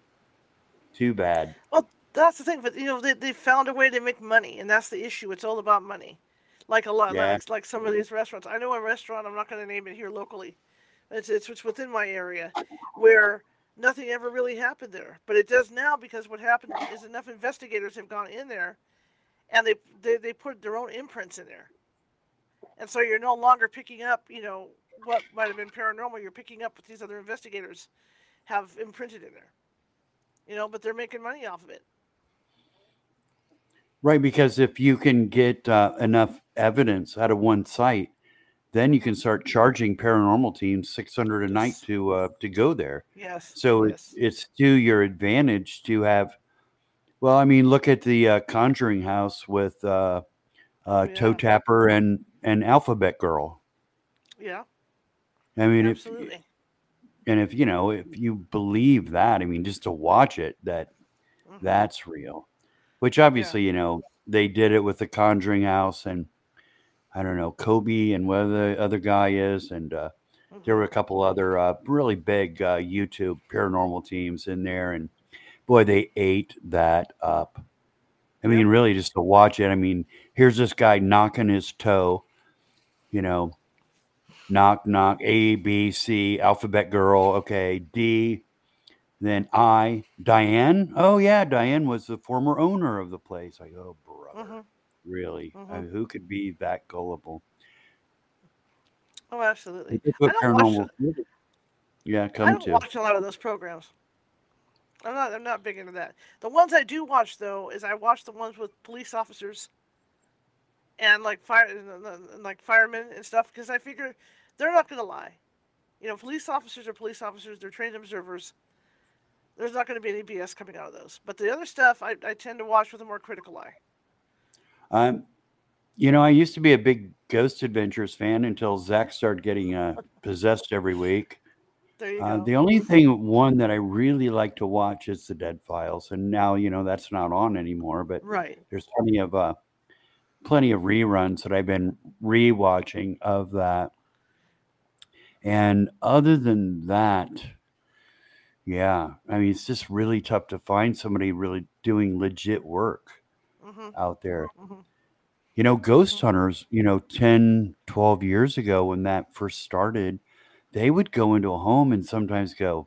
Too bad. Well, that's the thing, but you know, they they found a way to make money, and that's the issue. It's all about money. Like a lot, Yeah. like like some of these restaurants. I know a restaurant. I'm not going to name it here locally. It's, it's it's within my area, where nothing ever really happened there. But it does now, because what happened is enough investigators have gone in there, and they they, they put their own imprints in there. And so you're no longer picking up, you know, what might have been paranormal. You're picking up what these other investigators have imprinted in there. You know, but they're making money off of it. Right, because if you can get uh, enough evidence out of one site, then you can start charging paranormal teams six hundred a night Yes. to uh, to go there. Yes. So yes. it's it's to your advantage to have. Well, I mean, look at the uh, Conjuring House with uh, uh, Yeah. Toe Tapper and and Alphabet Girl. Yeah. I mean, Absolutely. if and if you know if you believe that, I mean, just to watch it, that Mhm. that's real. Which obviously, you know, they did it with the Conjuring House, and I don't know, Kobe and whether the other guy is, and uh, Mhm. there were a couple other uh, really big uh, YouTube paranormal teams in there, and boy, they ate that up. I mean, Yep. really, just to watch it. I mean, here's this guy knocking his toe, you know, knock, knock, A, B, C, Alphabet Girl, okay, D, then I, Diane. Oh, yeah, Diane was the former owner of the place. I go, oh, brother, Mhm. really? Mhm. I mean, who could be that gullible? Oh, absolutely. They I put don't watch. paranormal theater. Yeah, I come don't to. watch a lot of those programs. I'm not. I'm not big into that. The ones I do watch, though, is I watch the ones with police officers and like fire, and like firemen and stuff, because I figure they're not going to lie. You know, police officers are police officers. They're trained observers. There's not going to be any B S coming out of those. But the other stuff, I, I tend to watch with a more critical eye. Um, you know, I used to be a big Ghost Adventures fan until Zach started getting uh, possessed every week. There you Uh, go. the only thing, one that I really like to watch is the Dead Files, and now you know that's not on anymore. But Right. there's plenty of uh, plenty of reruns that I've been rewatching of that. And other than that, yeah, I mean, it's just really tough to find somebody really doing legit work Mhm. out there. Mhm. You know, Ghost Mhm. Hunters, you know, ten, twelve years ago when that first started, they would go into a home and sometimes go,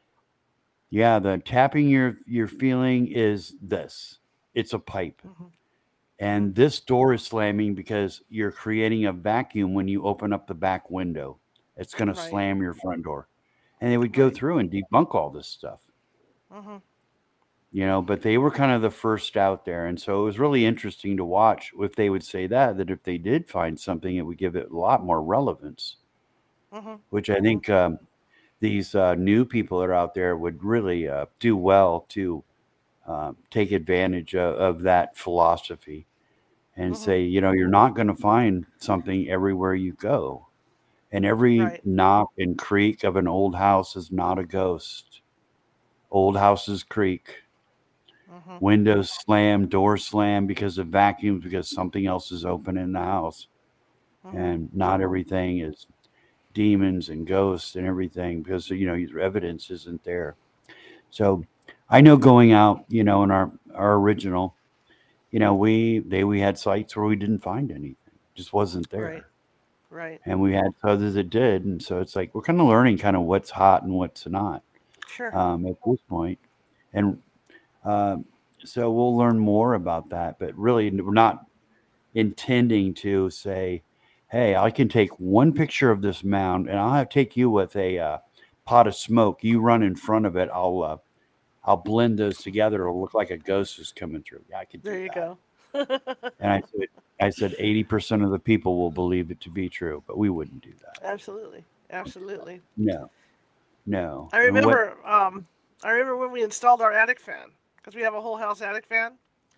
yeah, the tapping you're you're feeling is this. It's a pipe. Mhm. And this door is slamming because you're creating a vacuum when you open up the back window. It's going to Right. slam your front door. And they would go Right. through and debunk all this stuff. Mhm. You know, but they were kind of the first out there. And so it was really interesting to watch if they would say that, that if they did find something, it would give it a lot more relevance, Mhm. which I Mhm. think um, these uh, new people that are out there would really uh, do well to uh, take advantage of, of that philosophy and Mhm. say, you know, you're not going to find something everywhere you go. And every Right. knock and creak of an old house is not a ghost. Old houses creak. Mhm. Windows slam, doors slam because of vacuums, because something else is open in the house. Mhm. And not everything is demons and ghosts and everything because, you know, your evidence isn't there. So I know going out, you know, in our, our original, you know, we they we had sites where we didn't find anything. Just wasn't there. Right. Right. And we had others that did. And so it's like we're kind of learning kind of what's hot and what's not Sure. um, at this point. And um, so we'll learn more about that. But really, we're not intending to say, hey, I can take one picture of this mound and I'll have take you with a uh, pot of smoke. You run in front of it. I'll uh, I'll blend those together. It'll look like a ghost is coming through. Yeah, I could do There you that. go. And I said, I said, eighty percent of the people will believe it to be true, but we wouldn't do that. Absolutely. Absolutely. No, no. I And what? remember. Um, I remember when we installed our attic fan, because we have a whole house attic fan.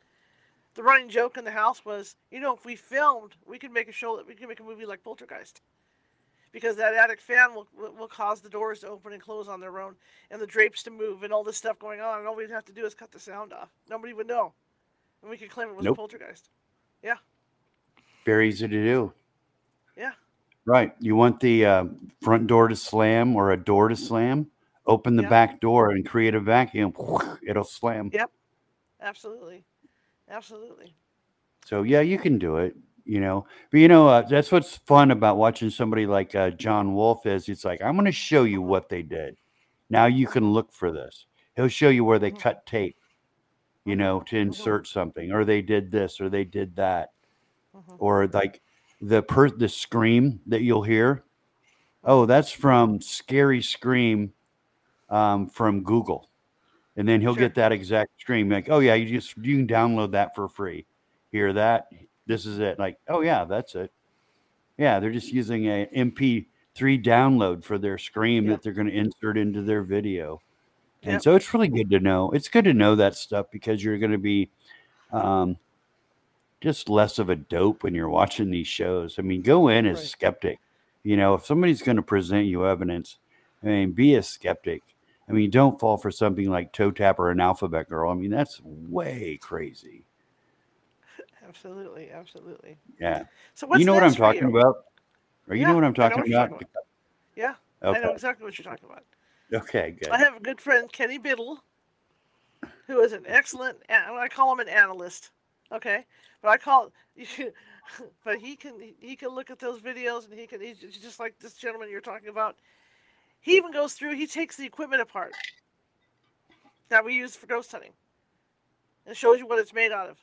The running joke in the house was, you know, if we filmed, we could make a show that we could make a movie like Poltergeist, because that attic fan will will cause the doors to open and close on their own, and the drapes to move, and all this stuff going on, and all we'd have to do is cut the sound off. Nobody would know, and we could claim it was a Nope. poltergeist. Yeah. Very easy to do. Yeah. Right. You want the uh, front door to slam or a door to slam? Open the Yeah. back door and create a vacuum. It'll slam. Yep. Absolutely. Absolutely. So yeah, you can do it. You know, but you know uh, that's what's fun about watching somebody like uh, John Wolfe is. It's like I'm going to show you Mhm. what they did. Now you can look for this. He'll show you where they Mhm. cut tape, you Mhm. know, to Mhm. insert something, or they did this, or they did that, Mhm. or like the per the scream that you'll hear. Oh, Mhm. that's from Scary Scream um, from Google, and then he'll Sure. get that exact scream. Like, oh yeah, you just you can download that for free. Hear that? This is it. Like, oh yeah, that's it. Yeah, they're just using a M P three download for their scream Yep. that they're going to insert into their video. And Yep. so it's really good to know. It's good to know that stuff because you're going to be um, just less of a dope when you're watching these shows. I mean, go in as Right. skeptic. You know, if somebody's going to present you evidence, I mean, be a skeptic. I mean, don't fall for something like Toe Tap or an Alphabet Girl. I mean, that's way crazy. Absolutely. Absolutely. Yeah. So You what's know what next I'm for talking you? about? Or you know Yeah, what I'm I know talking what you're about? talking about. Yeah, I Okay. know exactly what you're talking about. Okay, I good. have a good friend, Kenny Biddle, who is an excellent. I call him an analyst. Okay, but I call. But he can he can look at those videos and he can he's just like this gentleman you're talking about. He even goes through. He takes the equipment apart that we use for ghost hunting and shows you what it's made out of.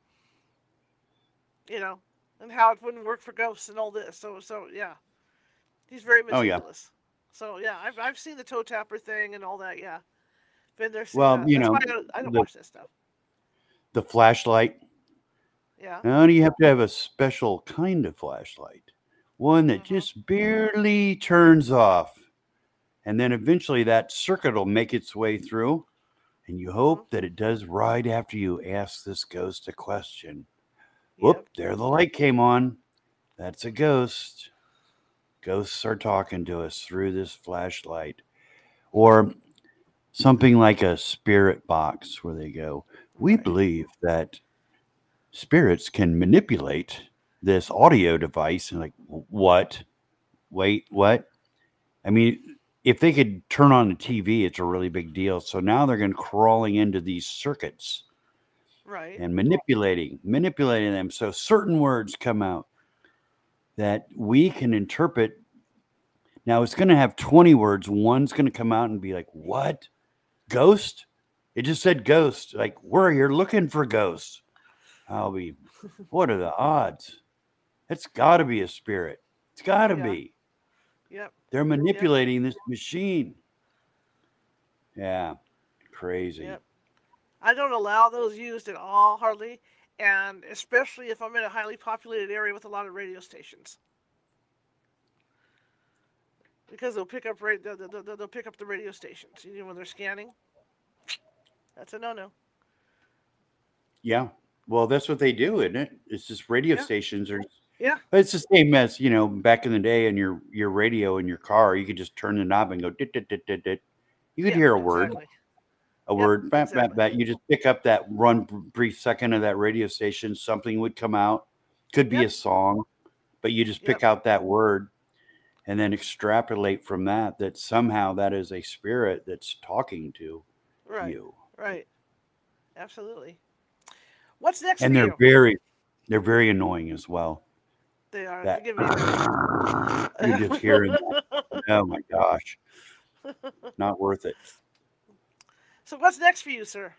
You know, and how it wouldn't work for ghosts and all this. So so yeah, he's very Oh yeah. meticulous. So yeah, I've I've seen the toe tapper thing and all that. Yeah, been there. Well, Yeah, you that's why know, I don't I don't the watch that stuff. the flashlight. Yeah. Now you have to have a special kind of flashlight. One that Mhm. just barely turns off. And then eventually that circuit will make its way through. And you Mhm. hope that it does right after you ask this ghost a question. Yep. Whoop, there the light came on. That's a ghost. Ghosts are talking to us through this flashlight. Or something like a spirit box where they go, we Right. believe that spirits can manipulate this audio device. And like, what? Wait, what? I mean, if they could turn on the T V, it's a really big deal. So now they're going crawling into these circuits Right. and manipulating, manipulating them. So certain words come out that we can interpret. Now it's going to have twenty words. One's going to come out and be like, what? Ghost? It just said ghost. Like, we're here looking for ghosts. I'll be, what are the odds? It's got to be a spirit. It's got to Yeah. be. Yep. They're Yep. manipulating this machine. Yeah, crazy. Yep. I don't allow those used at all, hardly, and especially if I'm in a highly populated area with a lot of radio stations, because they'll pick up ra- they'll, they'll, they'll pick up the radio stations. You know, when they're scanning, that's a no-no. Yeah. Well, that's what they do, isn't it? It's just radio Yeah. stations are. Yeah. It's the same as you know back in the day in your your radio in your car. You could just turn the knob and go dit dit dit dit dit. You could Yep. hear a word, Exactly. a Yep. word, bat, bat, Exactly. bat. You just pick up that one brief second of that radio station. Something would come out. Could be Yep. a song, but you just Yep. pick out that word and then extrapolate from that that somehow that is a spirit that's talking to Right. you. Right. Absolutely. What's next for And they're you? very, they're very annoying as well. They are. They That give me a headache. you're just hearing that. Oh my gosh, not worth it. So what's next for you, sir?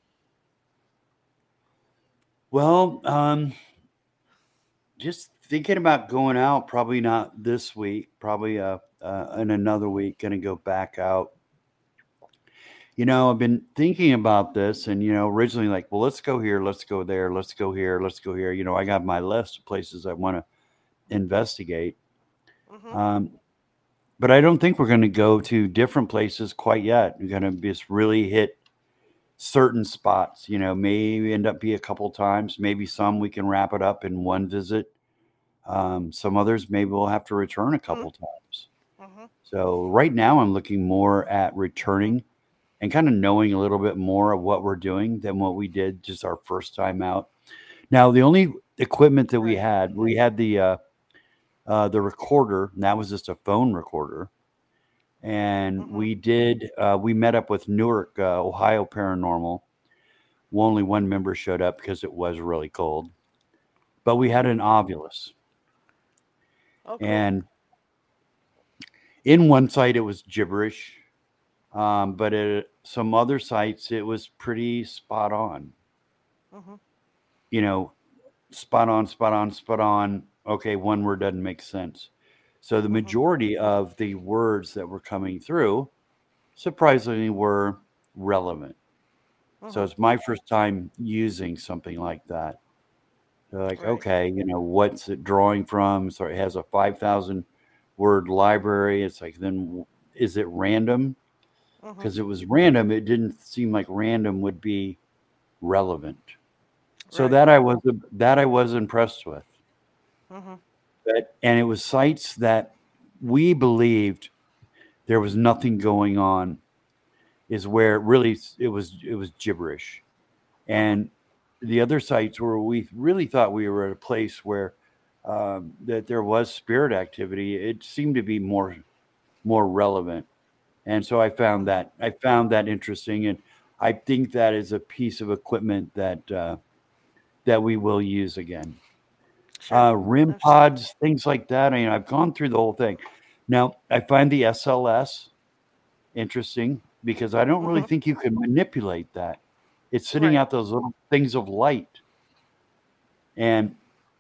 Well, um, just thinking about going out. Probably not this week. Probably uh, uh in another week. Going to go back out. You know, I've been thinking about this, and you know, originally like, well, let's go here, let's go there, let's go here, let's go here. You know, I got my list of places I want to investigate. Mhm. Um, but I don't think we're going to go to different places quite yet. We're going to just really hit certain spots, you know, maybe end up be a couple times, maybe some we can wrap it up in one visit. Um, some others maybe we'll have to return a Mhm. couple times. Mhm. So right now I'm looking more at Mhm. returning and kind of knowing a little bit more of what we're doing than what we did just our first time out. Now the only equipment that we Right. had, we had the uh, uh, the recorder, and that was just a phone recorder. And Mhm. we did uh, we met up with Newark, uh, Ohio Paranormal. Well, only one member showed up because it was really cold, but we had Mhm. an Ovilus, Oh, cool. and in one site it was gibberish, Um, but at some other sites, it was pretty spot on. Mm-hmm. You know, spot on, spot on, spot on. Okay, one word doesn't make sense. So the Mm-hmm. majority of the words that were coming through, surprisingly, were relevant. So Mm-hmm. it's my first time using something like that. They're like, Right. okay, you know, what's it drawing from? So it has a five thousand word library. It's like, then w- is it random? Mm-hmm. Because it was random. It didn't seem like random would be relevant. So Right. that I was that I was impressed with. Mm-hmm. But and it was sites that we believed there was nothing going on is where really it was it was gibberish. Mm-hmm. And the other sites where we really thought we were at a place where um, that there was spirit activity, it seemed to be more more relevant. And so I found Mm-hmm. that I found that interesting, and I think that is a piece of equipment that uh, that we will use again. Sure. Uh, rim Absolutely. pods, things like that. I mean, I've gone through the whole thing. Now I find the S L S interesting because I don't really Mm-hmm. think you can manipulate that. It's sitting Right. out those little things of light, and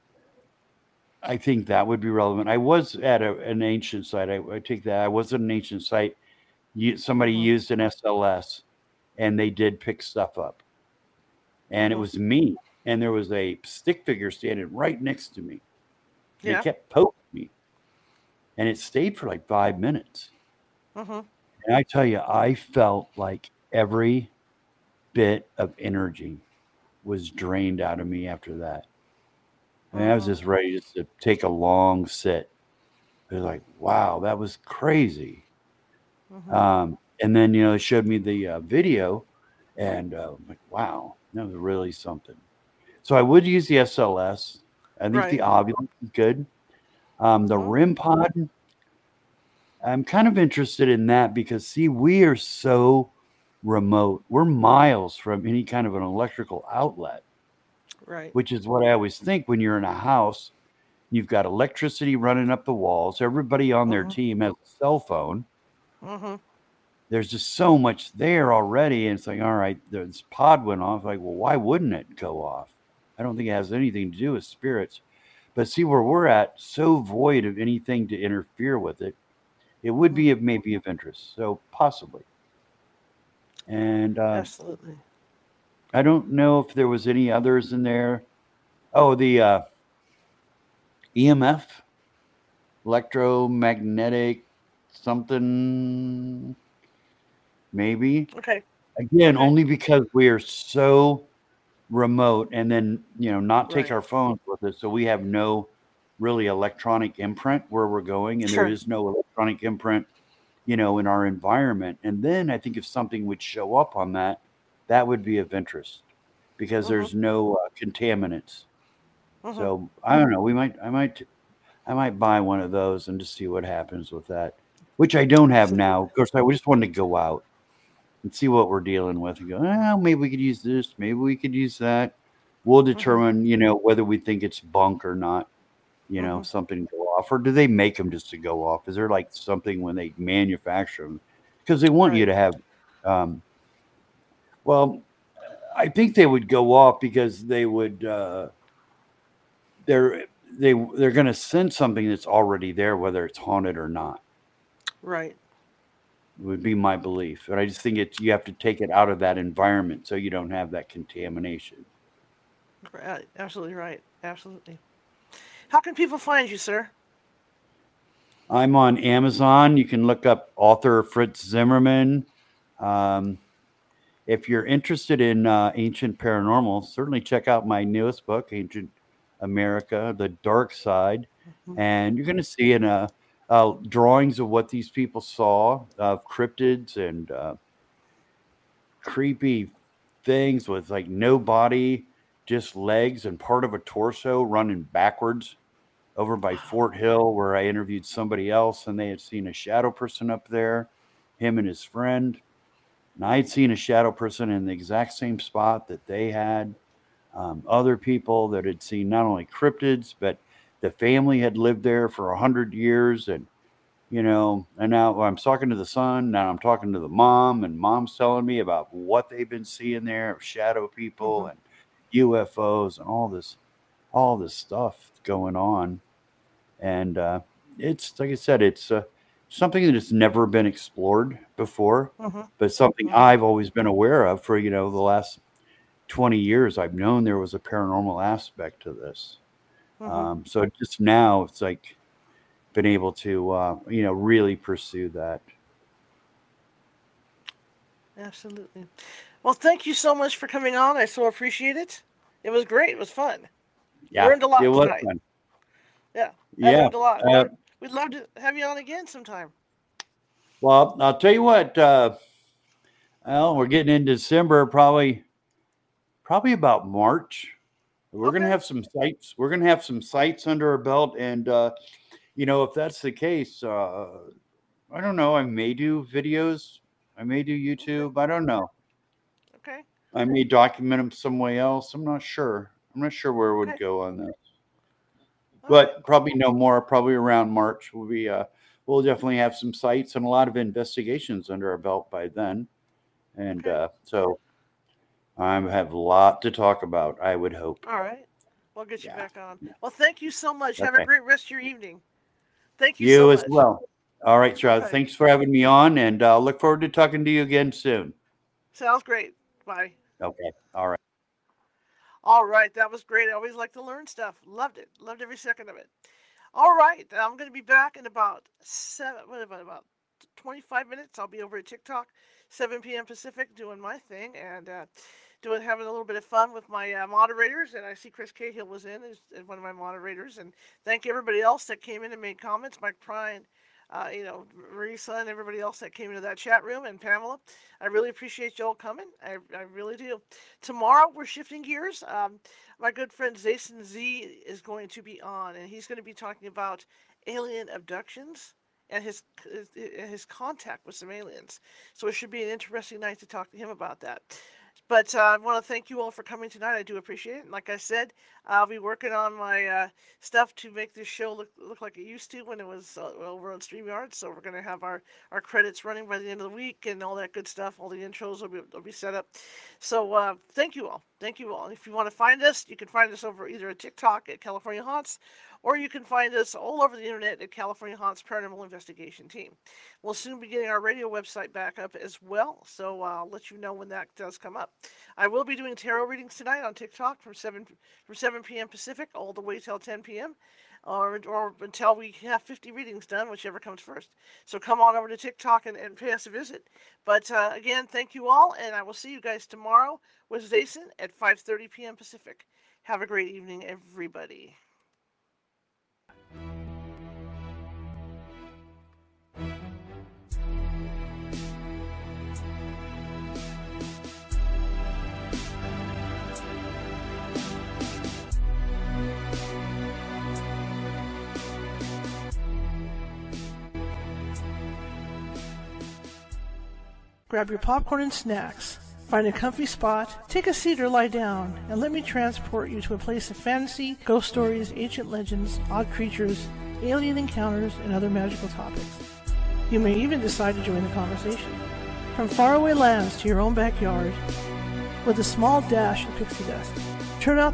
I think that would be relevant. I was at a, an ancient site. I, I take that. I was at an ancient site. You, somebody Mm-hmm. used an S L S, and they did pick stuff up, and it Mm-hmm. was me. And there was a stick figure standing right next to me, and it Yeah. kept poking me, and it stayed for like five minutes. Mm-hmm. And I tell you, I felt like every bit of energy was drained out of me after that. And I was Mm-hmm. just ready just to take a long sit. It was like, wow, that was crazy. Mm-hmm. Um, and then, you know, they showed me the uh, video, and uh, I'm like, wow, that was really something. So I would use the S L S. I think the Right. Ovulus is good. Um, the Mm-hmm. RIM pod, I'm kind of interested in that because, see, we are so remote. We're miles from any kind of an electrical outlet, Right. which is what I always think when you're in a house. You've got electricity running up the walls. Everybody on their Mm-hmm. team has a cell phone. Mm-hmm. There's just so much there already. And it's like, all right, this pod went off. Like, well, why wouldn't it go off? I don't think it has anything to do with spirits. But see where we're at, so void of anything to interfere with it, it would be Mm-hmm. of maybe of interest. So possibly. And uh, Absolutely. I don't know if there was any others in there. Oh, the uh, E M F, electromagnetic something, maybe. Okay. Again, Okay. only because we are so remote, and then, you know, not take Right. our phones with us. So we have no really electronic imprint where we're going, and there Sure. is no electronic imprint, you know, in our environment. And then I think if something would show up on that, that would be of interest because Mm-hmm. there's no uh, contaminants. Mm-hmm. So I don't know. We might, I might, I might buy one of those and just see what happens with that, which I don't have now. Absolutely. Of course, I just wanted to go out and see what we're dealing with and go, oh, maybe we could use this, maybe we could use that. We'll Mm-hmm. determine, you know, whether we think it's bunk or not, you know, Mm-hmm. something to go off. Or do they make them just to go off? Is there like something when they manufacture them? Because they want you Right. to have, um, well, I think they would go off because they would, uh, they're, they, they're going to send something that's already there, whether it's haunted or not. Right. Would be my belief. And I just think it's you have to take it out of that environment so you don't have that contamination. Right. Absolutely right. Absolutely. How can people find you, sir? I'm on Amazon. You can look up author Fritz Zimmerman. Um, if you're interested in uh, ancient paranormal, certainly check out my newest book, Ancient America: The Dark Side, Mm-hmm. and you're going to see in a uh, drawings of what these people saw of cryptids and uh, creepy things with like no body, just legs and part of a torso running backwards over by Wow. Fort Hill, where I interviewed somebody else and they had seen a shadow person up there, him and his friend. And I had seen a shadow person in the exact same spot that they had. Um, other people that had seen not only cryptids, but the family had lived there for a hundred years, and you know, and now I'm talking to the son, now I'm talking to the mom, and mom's telling me about what they've been seeing there, shadow people Mm-hmm. and U F Os and all this, all this stuff going on. And uh, it's like I said, it's uh, something that has never been explored before, Mm-hmm. but something Mm-hmm. I've always been aware of for, you know, the last twenty years. I've known there was a paranormal aspect to this. Mm-hmm. Um, so just now it's like been able to, uh, you know, really pursue that. Absolutely. Well, thank you so much for coming on. I so appreciate it. It was great. It was fun. Yeah, Learned a it lot was tonight. fun. Yeah, I Yeah. learned a lot. Uh, We'd love to have you on again sometime. well, I'll tell you what, uh, well, we're getting into December, probably, probably about March. We're going to Okay. have some sites. We're going to have some sites under our belt. And, uh, you know, if that's the case, uh, I don't know. I may do videos. I may do YouTube. I don't know. Okay. I may document them some way else. I'm not sure. I'm not sure where it would Okay. go on this. All But right. probably no more. Probably around March, we'll be. Uh, we'll definitely have some sites and a lot of investigations under our belt by then, and Okay. uh, so I have a lot to talk about. I would hope. All right. We'll get you Yeah. back on. Well, thank you so much. Have a Okay. great rest of your evening. Thank you, You so as much. well. All right, Charlie. Okay. Thanks for having me on, and I'll look forward to talking to you again soon. Sounds great. Bye. Okay. All right. All right. That was great. I always like to learn stuff. Loved it. Loved every second of it. All right. I'm going to be back in about seven. What about about twenty-five minutes? I'll be over at TikTok, seven p.m. Pacific, doing my thing and uh, doing having a little bit of fun with my uh, moderators. And I see Chris Cahill was in as, as one of my moderators. And thank everybody else that came in and made comments. Mike Prine, uh, you know, Marisa and everybody else that came into that chat room, and Pamela. I really appreciate you all coming. I, I really do. Tomorrow we're shifting gears. Um, my good friend Jason Z is going to be on, and he's going to be talking about alien abductions and his his, his contact with some aliens. So it should be an interesting night to talk to him about that. But uh, I want to thank you all for coming tonight. I do appreciate it. And like I said, I'll be working on my uh, stuff to make this show look look like it used to when it was uh, over on StreamYard. So we're going to have our, our credits running by the end of the week and all that good stuff. All the intros will be, will be set up. So uh, thank you all. Thank you all. If you want to find us, you can find us over either at TikTok at California Haunts, or you can find us all over the internet at California Haunts Paranormal Investigation Team. We'll soon be getting our radio website back up as well, so uh, I'll let you know when that does come up. I will be doing tarot readings tonight on TikTok from seven from seven p.m. Pacific all the way till ten p.m. Or, or until we have fifty readings done, whichever comes first. So come on over to TikTok and, and pay us a visit. But uh, again, thank you all, and I will see you guys tomorrow with Jason at five thirty p.m. Pacific. Have a great evening, everybody. Grab your popcorn and snacks. Find a comfy spot, take a seat or lie down, and let me transport you to a place of fantasy, ghost stories, ancient legends, odd creatures, alien encounters, and other magical topics. You may even decide to join the conversation. From faraway lands to your own backyard, with a small dash of pixie dust. Turn out